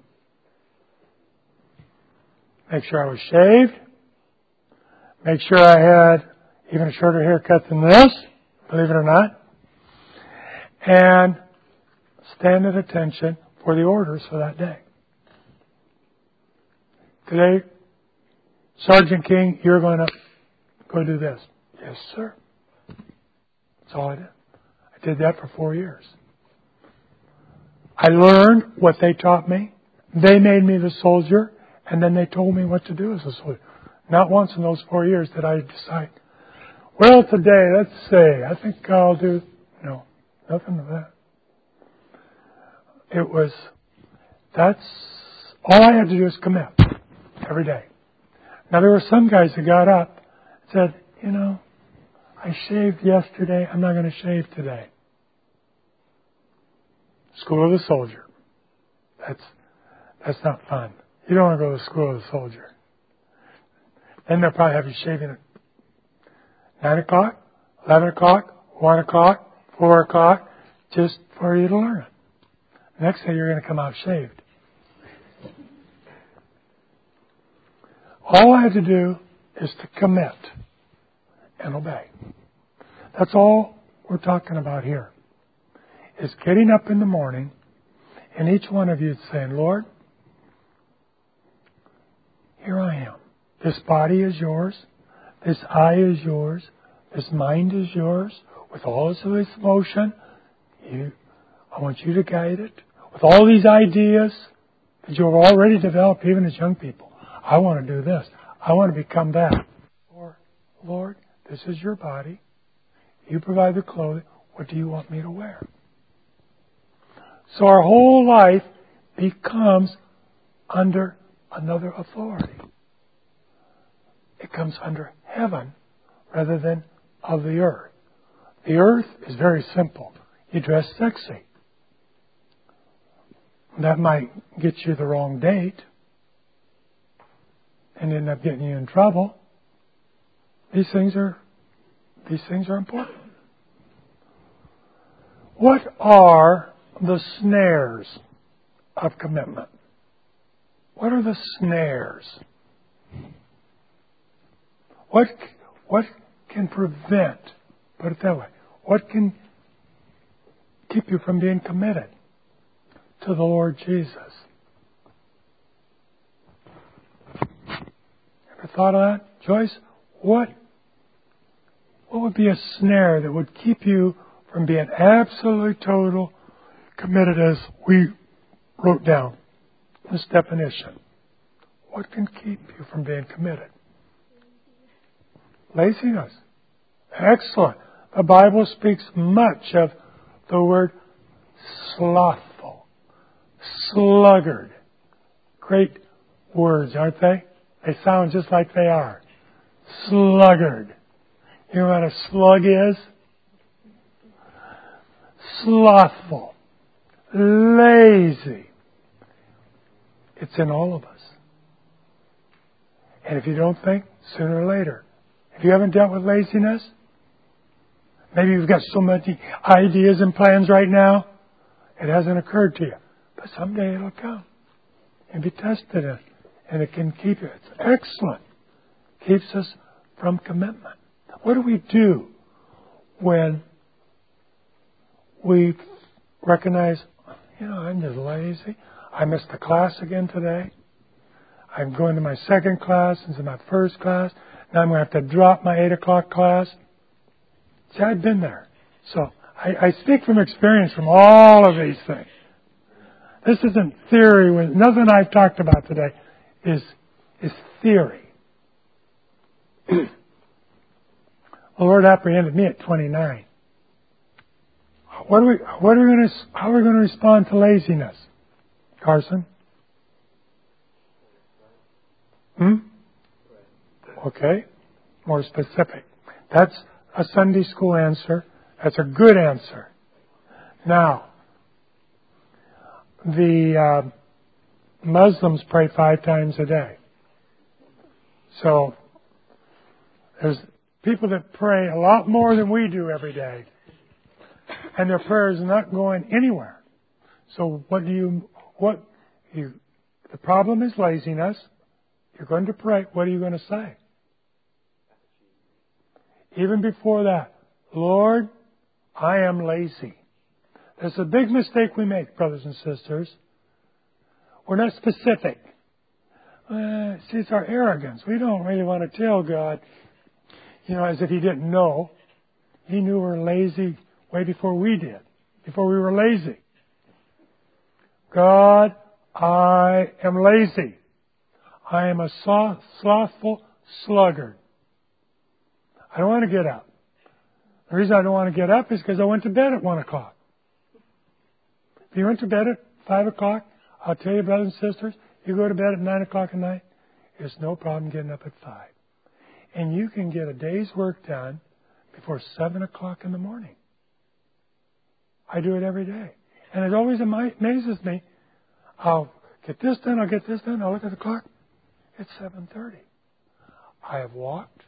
Make sure I was shaved. Make sure I had even a shorter haircut than this, believe it or not. And stand at attention for the orders for that day. Today, Sergeant King, you're going to go do this. Yes, sir. That's all I did. I did that for four years. I learned what they taught me. They made me the soldier, and then they told me what to do as a soldier. Not once in those four years did I decide, well, today, let's say, I think I'll do... No, nothing of that. It was, that's, all I had to do is commit every day. Now, there were some guys that got up and said, you know, I shaved yesterday, I'm not going to shave today. School of the Soldier. That's, that's not fun. You don't want to go to the School of the Soldier. Then they'll probably have you shaving at nine o'clock, eleven o'clock, one o'clock, four o'clock, just for you to learn it. Next day you're going to come out shaved. All I had to do is to commit and obey. That's all we're talking about here. Is getting up in the morning and each one of you saying, Lord, here I am. This body is yours. This eye is yours. This mind is yours. With all of its motion, you, I want you to guide it. With all these ideas that you have already developed, even as young people, I want to do this. I want to become that. Or, Lord, this is your body. You provide the clothing. What do you want me to wear? So our whole life becomes under another authority. It comes under heaven rather than of the earth. The earth is very simple. You dress sexy. That might get you the wrong date and end up getting you in trouble. These things are these things are important. What are the snares of commitment? What are the snares? What what can prevent, put it that way, what can keep you from being committed to the Lord Jesus? Ever thought of that, Joyce? What what would be a snare that would keep you from being absolutely total committed as we wrote down this definition? What can keep you from being committed? Laziness. Excellent. The Bible speaks much of the word slothful, sluggard. Great words, aren't they? They sound just like they are. Sluggard. You know what a slug is? Slothful. Lazy. It's in all of us. And if you don't think, sooner or later. If you haven't dealt with laziness, maybe you've got so many ideas and plans right now, it hasn't occurred to you. But someday it'll come and be tested in, and it can keep you. It's excellent. Keeps us from commitment. What do we do when we recognize, you know, I'm just lazy. I missed the class again today. I'm going to my second class instead of my first class. Now I'm going to have to drop my eight o'clock class. See, I've been there. So I, I speak from experience from all of these things. This isn't theory. Nothing I've talked about today is, is theory. The Lord apprehended me at twenty-nine. What are we, what are we going to, how are we going to respond to laziness? Carson? Hmm? Okay. More specific. That's a Sunday school answer. That's a good answer. Now, the uh, Muslims pray five times a day. So, there's people that pray a lot more than we do every day. And their prayer is not going anywhere. So what do you, what, you, the problem is laziness. You're going to pray. What are you going to say? Even before that, Lord, I am lazy. That's a big mistake we make, brothers and sisters. We're not specific. Uh, see, it's our arrogance. We don't really want to tell God, you know, as if He didn't know. He knew we're lazy way before we did, before we were lazy. God, I am lazy. I am a slothful sluggard. I don't want to get up. The reason I don't want to get up is because I went to bed at one o'clock. If you went to bed at five o'clock, I'll tell you, brothers and sisters, you go to bed at nine o'clock at night, it's no problem getting up at five. And you can get a day's work done before seven o'clock in the morning. I do it every day. And it always amazes me. I'll get this done, I'll get this done, I'll look at the clock. It's seven thirty. I have walked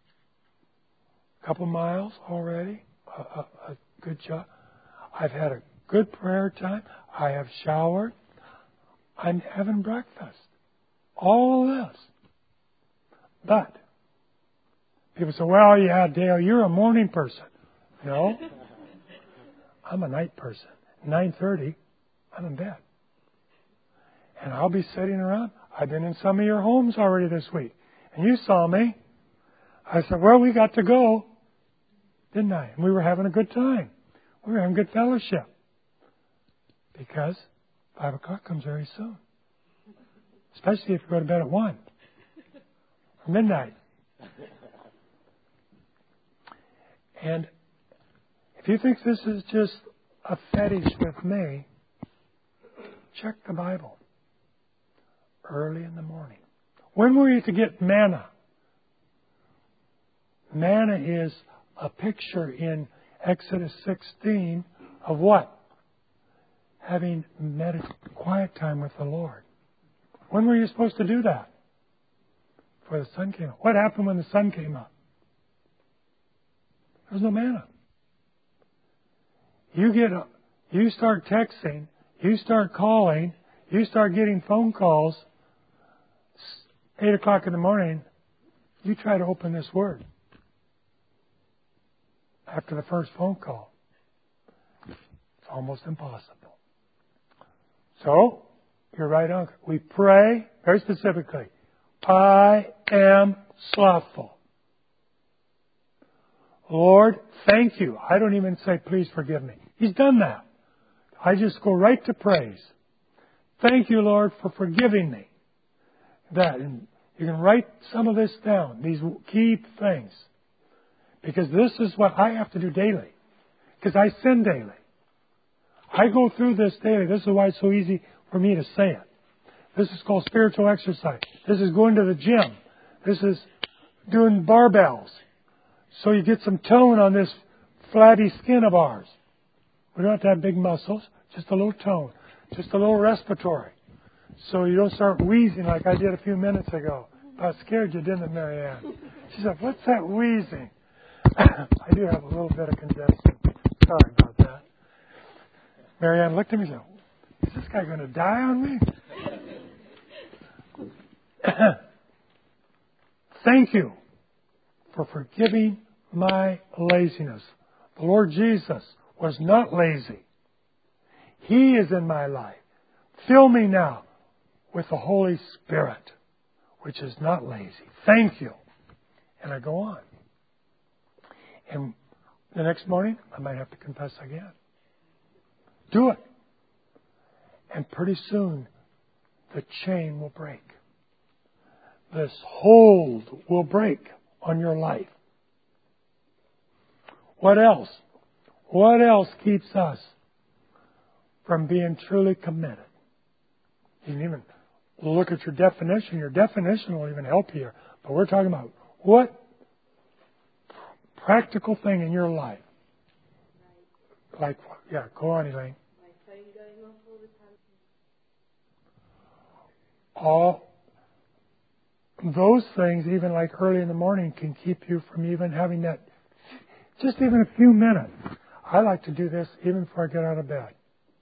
a couple miles already, a, a, a good job. I've had a good prayer time. I have showered. I'm having breakfast. All this. But people say, well, yeah, Dale, you're a morning person. No. I'm a night person. nine thirty, I'm in bed. And I'll be sitting around. I've been in some of your homes already this week. And you saw me. I said, well, we got to go. Didn't I? And we were having a good time. We were having good fellowship. Because five o'clock comes very soon. Especially if you go to bed at one. Or midnight. And if you think this is just a fetish with me, check the Bible. Early in the morning. When were you to get manna? Manna is a picture in Exodus sixteen of what? Having medit- quiet time with the Lord. When were you supposed to do that? Before the sun came up. What happened when the sun came up? There was no manna. You get, a, you start texting, you start calling, you start getting phone calls. Eight o'clock in the morning, you try to open this Word. After the first phone call, it's almost impossible. So, you're right on. We pray very specifically. I am slothful. Lord, thank you. I don't even say, please forgive me. He's done that. I just go right to praise. Thank you, Lord, for forgiving me. That, and you can write some of this down, these key things. Because this is what I have to do daily. Because I sin daily. I go through this daily. This is why it's so easy for me to say it. This is called spiritual exercise. This is going to the gym. This is doing barbells. So you get some tone on this flabby skin of ours. We don't have to have big muscles. Just a little tone. Just a little respiratory. So you don't start wheezing like I did a few minutes ago. I scared you, didn't it, Mary Ann? She said, what's that wheezing? I do have a little bit of congestion. Sorry about that. Mary Ann looked at me and said, is this guy going to die on me? Thank you for forgiving my laziness. The Lord Jesus was not lazy. He is in my life. Fill me now with the Holy Spirit, which is not lazy. Thank you. And I go on. And The next morning, I might have to confess again. Do it. And pretty soon, the chain will break. This hold will break on your life. What else? What else keeps us from being truly committed? You can even look at your definition. Your definition will even help you here. But we're talking about what practical thing in your life. Like, yeah, go on, Elaine. All those things, even like early in the morning, can keep you from even having that, just even a few minutes. I like to do this even before I get out of bed.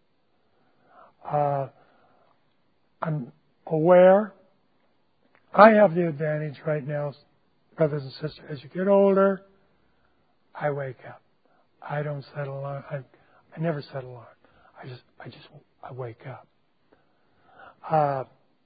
Uh, I'm aware. I have the advantage right now, brothers and sisters. As you get older, I wake up. I don't set alarm. I, I never set alarm. I just, I just, I wake up. Uh,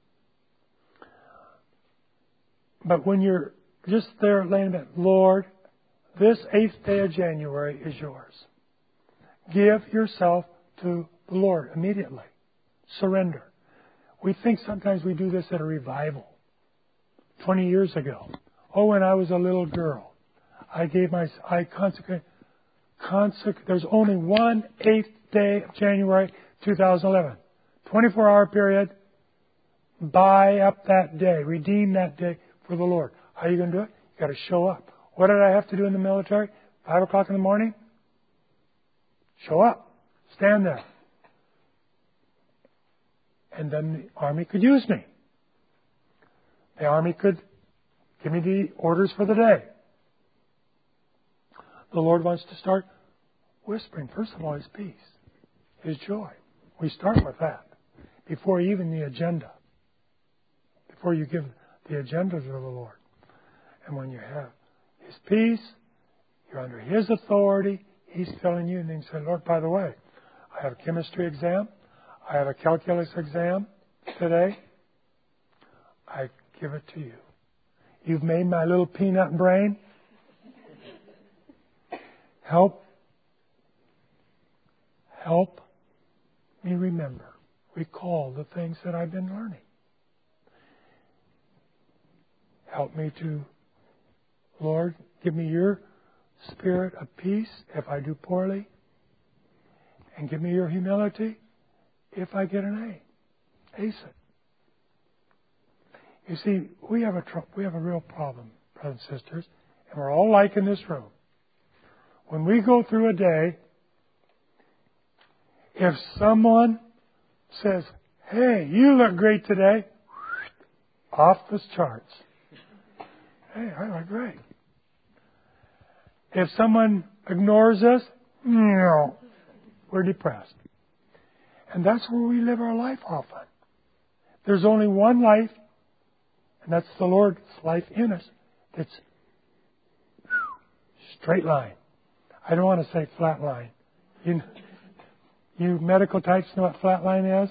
but when you're just there laying in bed, Lord, this eighth day of January is yours. Give yourself to the Lord immediately. Surrender. We think sometimes we do this at a revival. Twenty years ago. Oh, when I was a little girl, I gave my, I consecrated, consec, there's only one eighth day of January two thousand eleven. twenty-four hour period. Buy up that day. Redeem that day for the Lord. How are you going to do it? You've got to show up. What did I have to do in the military? Five o'clock in the morning? Show up. Stand there. And then the army could use me. The army could give me the orders for the day. The Lord wants to start whispering, first of all, His peace, His joy. We start with that before even the agenda. Before you give the agenda to the Lord. And when you have His peace, you're under His authority, He's telling you, and then you say, Lord, by the way, I have a chemistry exam. I have a calculus exam today. I give it to you. You've made my little peanut brain. Help. Help me remember. Recall the things that I've been learning. Help me to, Lord, give me your spirit of peace if I do poorly. And give me your humility if I get an A. Ace it. You see, we have a tr- we have a real problem, brothers and sisters, and we're all like in this room. When we go through a day, if someone says, hey, you look great today, off the charts. Hey, I look great. If someone ignores us, no, we're depressed. And that's where we live our life often. There's only one life, and that's the Lord's life in us. That's straight line. I don't want to say flat line. You, you medical types know what flat line is?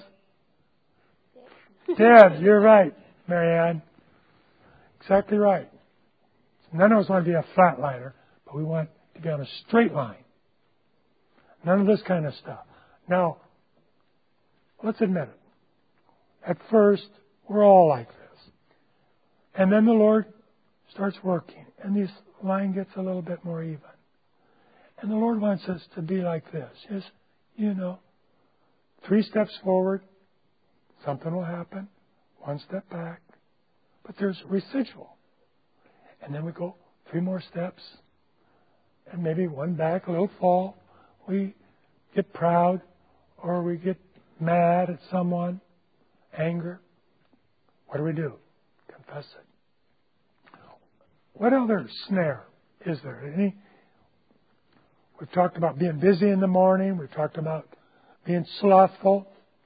Deb, you're right, Marianne. Exactly right. None of us want to be a flatliner, but we want to be on a straight line. None of this kind of stuff. Now, let's admit it. At first, we're all like this. And then the Lord starts working, and this line gets a little bit more even. And the Lord wants us to be like this. Just, you know, three steps forward, something will happen. One step back. But there's residual. And then we go three more steps, and maybe one back, a little fall. We get proud, or we get mad at someone, anger. What do we do? Confess it. What other snare is there? Any? We've talked about being busy in the morning. We've talked about being slothful.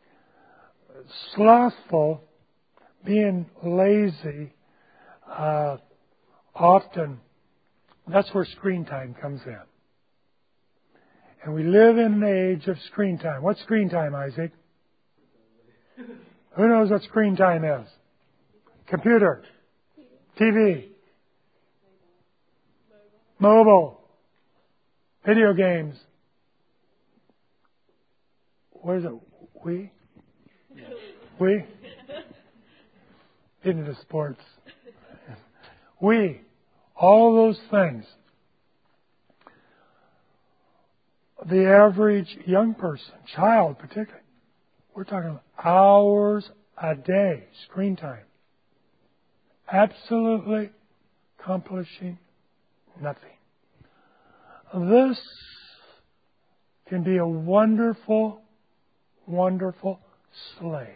Slothful, being lazy, uh, often, that's where screen time comes in. And we live in an age of screen time. What's screen time, Isaac? Who knows what screen time is? Computer. T V. Mobile. Video games. What is it? We? Yes. We? Into sports. We. All those things. The average young person, child particularly, we're talking about hours a day screen time. Absolutely accomplishing nothing. This can be a wonderful, wonderful slave.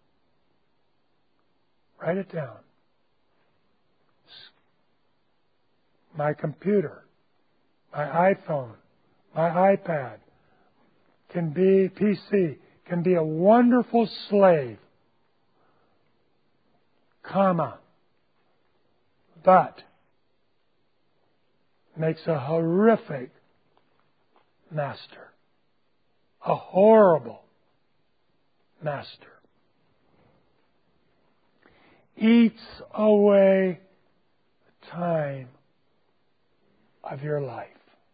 Write it down. My computer, my iPhone, my iPad can be, P C, can be a wonderful slave, comma, but makes a horrific master, a horrible master. Eats away the time of your life.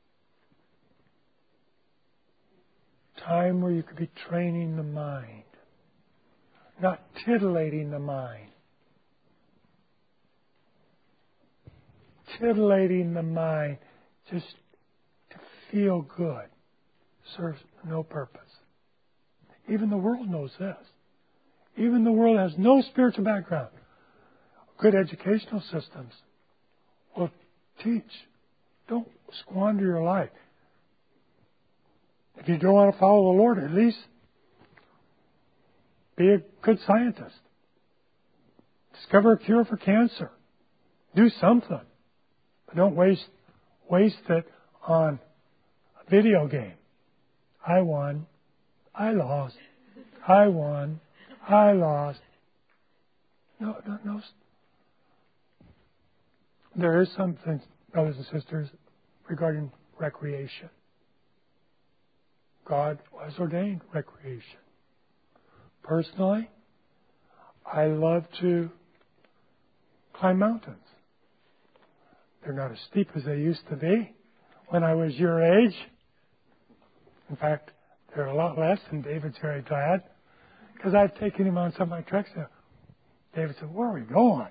Time where you could be training the mind, not titillating the mind. Titillating the mind just to feel good serves no purpose. Even the world knows this. Even the world has no spiritual background. Good educational systems will teach. Don't squander your life. If you don't want to follow the Lord, at least be a good scientist. Discover a cure for cancer. Do something. But don't waste waste it on a video game. I won. I lost. I won. I lost. No, no, no. There is something, brothers and sisters, regarding recreation. God has ordained recreation. Personally, I love to climb mountains. They're not as steep as they used to be when I was your age. In fact, they're a lot less, and David's very glad, because I've taken him on some of my treks. David said, "Where are we going?"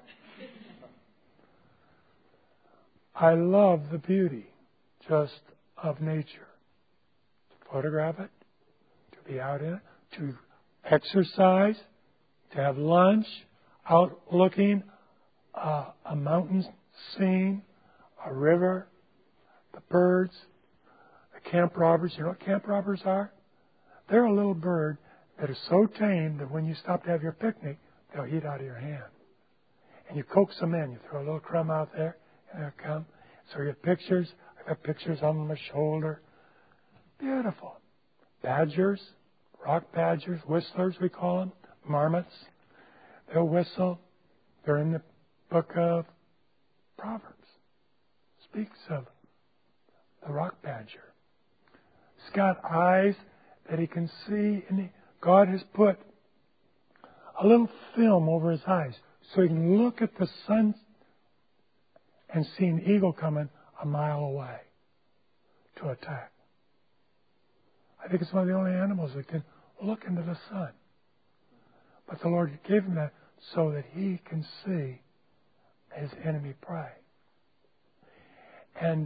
I love the beauty just of nature. To photograph it, to be out in it, to exercise, to have lunch, out looking uh, a mountain scene, a river, the birds, the camp robbers. You know what camp robbers are? They're a little bird that is so tame that when you stop to have your picnic, they'll eat out of your hand. And you coax them in. You throw a little crumb out there, and they'll come. So you have pictures. I got pictures on my shoulder. Beautiful. Badgers, rock badgers, whistlers we call them, marmots. They'll whistle. They're in the book of Proverbs. Speaks of the rock badger. He's got eyes that he can see, and he, God has put a little film over his eyes so he can look at the sun and see an eagle coming a mile away to attack. I think it's one of the only animals that can look into the sun. But the Lord gave him that so that he can see his enemy prey. And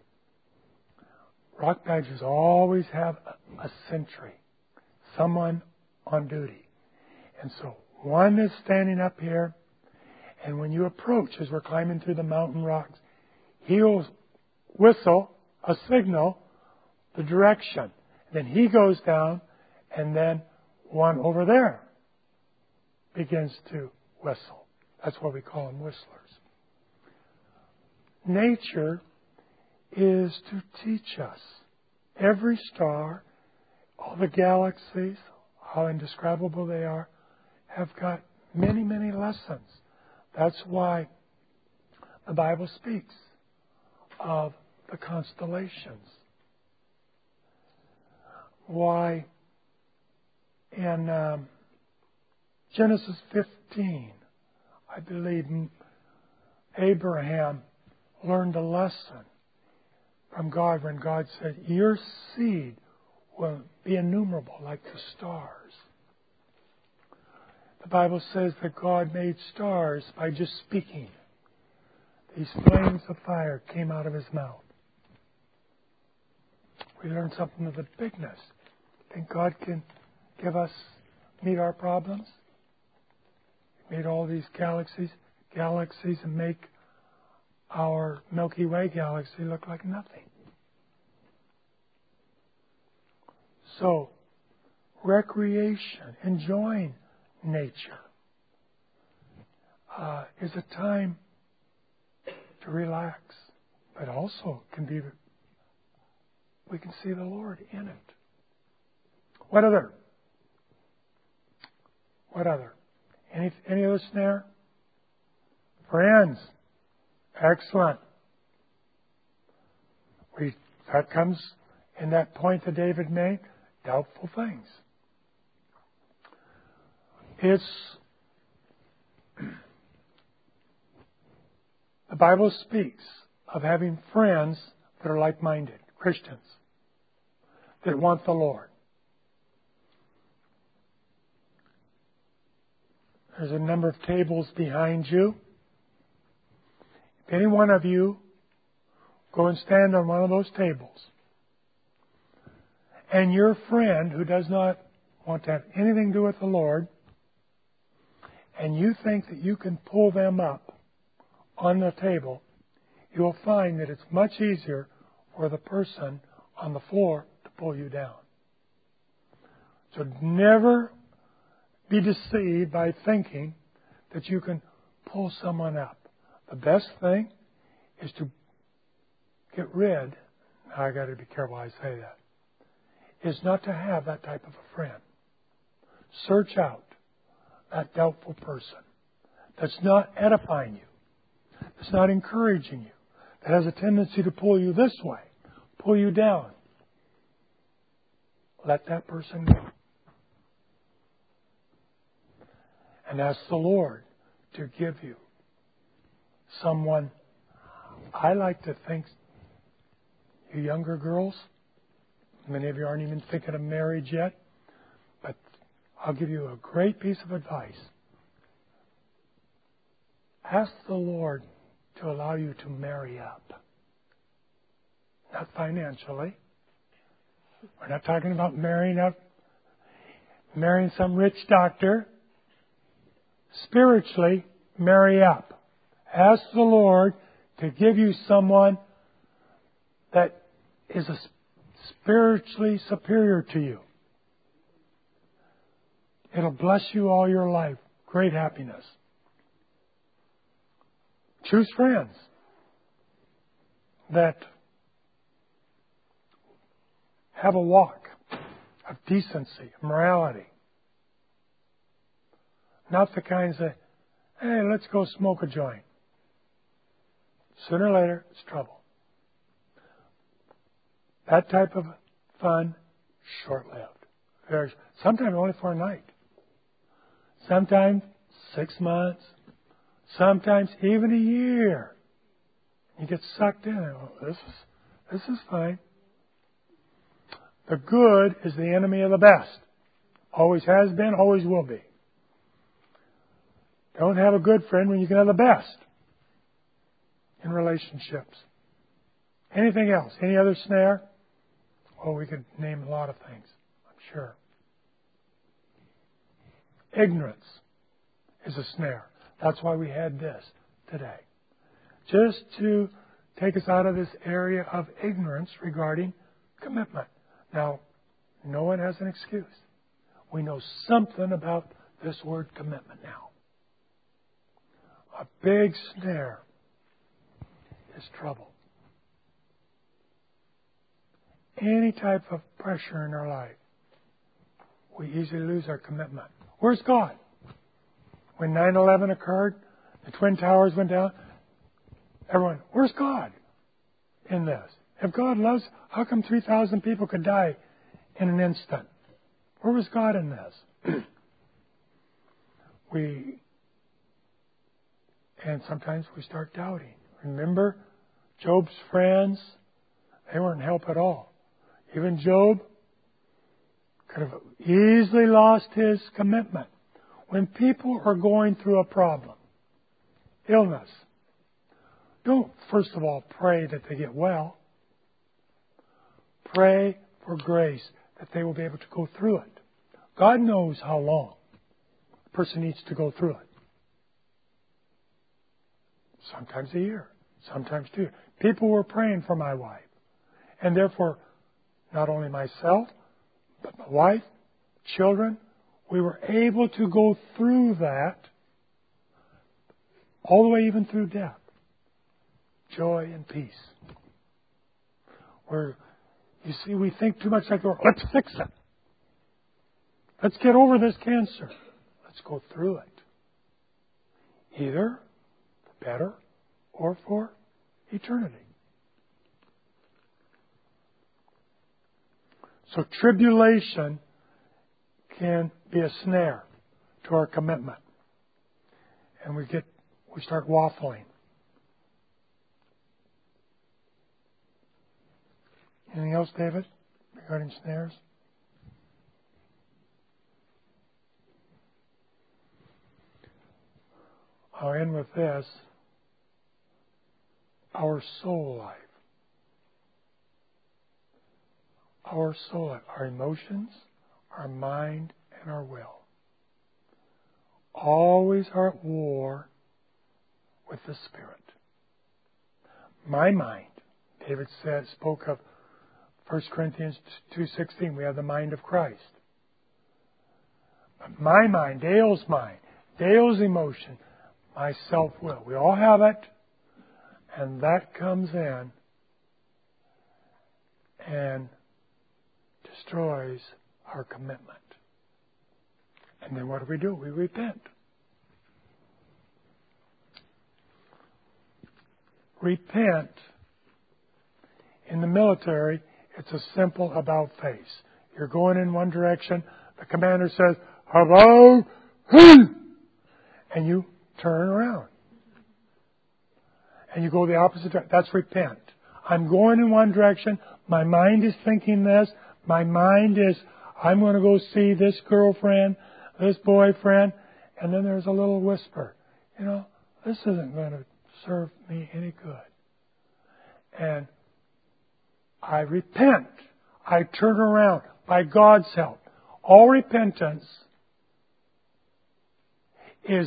rock badgers always have a, a sentry, someone on duty. And so one is standing up here, and when you approach, as we're climbing through the mountain rocks, he'll whistle a signal, the direction. Then he goes down, and then one over there begins to whistle. That's why we call them whistlers. Nature is to teach us. Every star, all the galaxies, how indescribable they are, have got many, many lessons. That's why the Bible speaks of the constellations. Why in um, Genesis fifteen, I believe Abraham learned a lesson from God when God said, your seed will be innumerable like the stars. The Bible says that God made stars by just speaking. These flames of fire came out of His mouth. We learned something of the bigness. Think God can give us, meet our problems? He made all these galaxies, galaxies and make our Milky Way galaxy look like nothing. So, recreation, enjoying nature, uh, is a time to relax, but also can be, we can see the Lord in it. What other? What other? Any, any other snare? Friends. Excellent. We, that comes in that point that David made, doubtful things. It's, the Bible speaks of having friends that are like-minded, Christians, that want the Lord. There's a number of tables behind you. If any one of you go and stand on one of those tables, and your friend who does not want to have anything to do with the Lord, and you think that you can pull them up on the table, you will find that it's much easier for the person on the floor to pull you down. So never be deceived by thinking that you can pull someone up. The best thing is to get rid, I got to be careful how I say that, is not to have that type of a friend. Search out that doubtful person that's not edifying you, that's not encouraging you, that has a tendency to pull you this way, pull you down. Let that person go. And ask the Lord to give you someone. I like to think, you younger girls, many of you aren't even thinking of marriage yet, but I'll give you a great piece of advice. Ask the Lord to allow you to marry up. Not financially. We're not talking about marrying up, marrying some rich doctor. Spiritually, marry up. Ask the Lord to give you someone that is a spiritually superior to you. It'll bless you all your life. Great happiness. Choose friends that have a walk of decency, morality. Not the kinds that, hey, let's go smoke a joint. Sooner or later, it's trouble. That type of fun, short-lived. Very, sometimes only for a night. Sometimes six months. Sometimes even a year. You get sucked in. Oh, this is this is fine. The good is the enemy of the best. Always has been, always will be. Don't have a good friend when you can have the best in relationships. Anything else? Any other snare? Oh, we could name a lot of things, I'm sure. Ignorance is a snare. That's why we had this today. Just to take us out of this area of ignorance regarding commitment. Now, no one has an excuse. We know something about this word commitment now. A big snare is trouble. Any type of pressure in our life, we easily lose our commitment. Where's God? When nine eleven occurred, the Twin Towers went down, everyone, where's God in this? If God loves, how come three thousand people could die in an instant? Where was God in this? we, and sometimes we start doubting. Remember Job's friends They weren't help at all. Even Job could have easily lost his commitment. When people are going through a problem, illness, don't first of all pray that they get well. Pray for grace that they will be able to go through it. God knows how long a person needs to go through it. Sometimes a year, sometimes two years. People were praying for my wife. And therefore, not only myself, but my wife, children, we were able to go through that all the way even through death. Joy and peace. Where, you see, we think too much like, let's fix it. Let's get over this cancer. Let's go through it. Either for better or for eternity. So tribulation can be a snare to our commitment. And we get, we start waffling. Anything else, David, regarding snares? I'll end with this. Our soul life. Our soul life, our emotions, our mind, and our will always are at war with the Spirit. My mind, David said, spoke of First Corinthians two sixteen, we have the mind of Christ. But my mind, Dale's mind, Dale's emotion, my self-will, we all have it, and that comes in and destroys our commitment. And then what do we do? We repent. Repent. In the military, it's a simple about face. You're going in one direction. The commander says, hello, and you turn around. And you go the opposite direction. That's repent. I'm going in one direction. My mind is thinking this. My mind is, I'm going to go see this girlfriend, this boyfriend. And then there's a little whisper. You know, this isn't going to serve me any good. And I repent. I turn around by God's help. All repentance is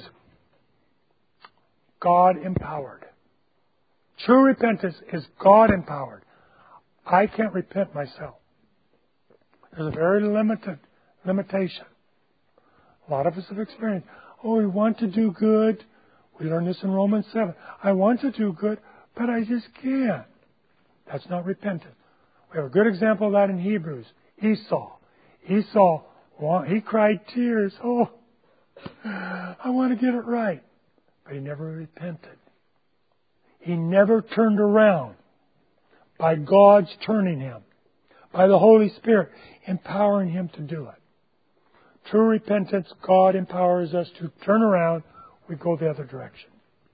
God empowered. True repentance is God empowered. I can't repent myself. There's a very limited limitation. A lot of us have experienced, oh, we want to do good. We learned this in Romans seven. I want to do good, but I just can't. That's not repentance. We have a good example of that in Hebrews. Esau. Esau, he cried tears. Oh, I want to get it right. But he never repented. He never turned around by God's turning him, by the Holy Spirit empowering him to do it. True repentance, God empowers us to turn around. We go the other direction.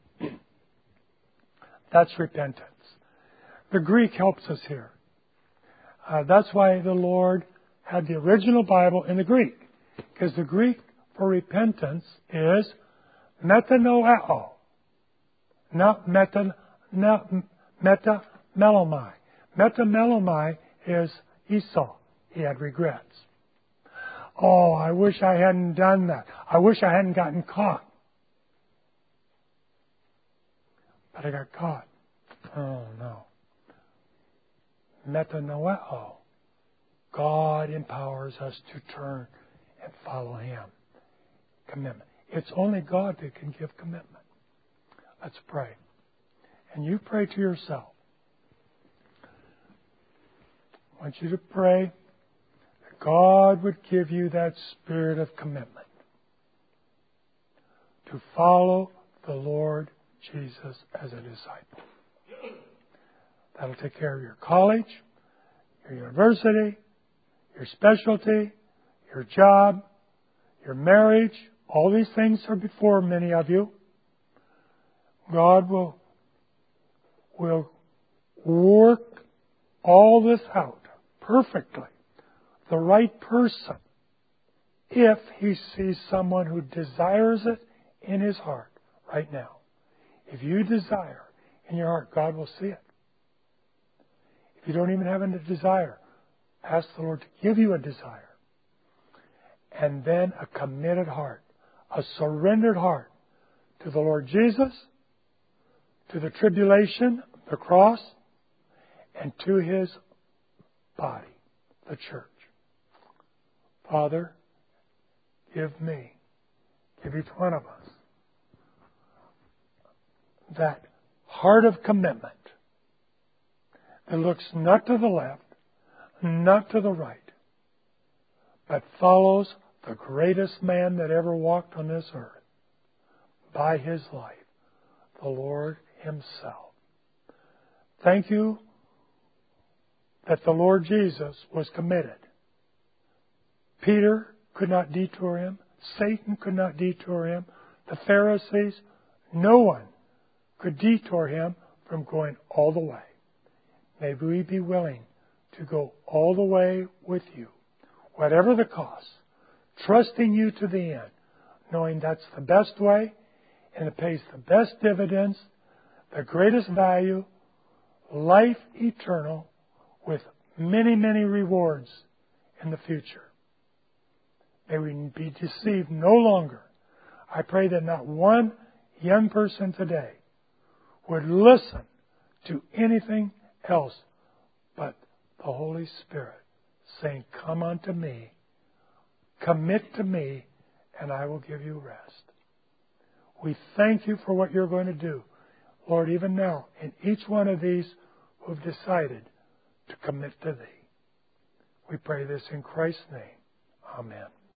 That's repentance. The Greek helps us here. Uh, that's why the Lord had the original Bible in the Greek. Because the Greek for repentance is metanoeo. Not meta, not metamelomai. Metamelomai is Esau. He had regrets. Oh, I wish I hadn't done that. I wish I hadn't gotten caught. But I got caught. Oh, no. Metanoeo. God empowers us to turn and follow Him. Commitment. It's only God that can give commitment. Let's pray. And you pray to yourself. I want you to pray that God would give you that spirit of commitment to follow the Lord Jesus as a disciple. That'll take care of your college, your university, your specialty, your job, your marriage. All these things are before many of you. God will, will work all this out perfectly, the right person, if he sees someone who desires it in his heart right now. If you desire in your heart, God will see it. If you don't even have a desire, ask the Lord to give you a desire. And then a committed heart, a surrendered heart to the Lord Jesus, to the tribulation, the cross, and to His body, the church. Father, give me, give each one of us that heart of commitment that looks not to the left, not to the right, but follows the greatest man that ever walked on this earth by His life, the Lord Himself. Thank you that the Lord Jesus was committed. Peter could not detour Him. Satan could not detour Him. The Pharisees, no one could detour Him from going all the way. May we be willing to go all the way with you, whatever the cost, trusting you to the end, knowing that's the best way and it pays the best dividends, the greatest value, life eternal, with many, many rewards in the future. May we be deceived no longer. I pray that not one young person today would listen to anything else but the Holy Spirit saying, "Come unto me, commit to me, and I will give you rest." We thank you for what you're going to do, Lord, even now, in each one of these who have decided to commit to Thee. We pray this in Christ's name. Amen.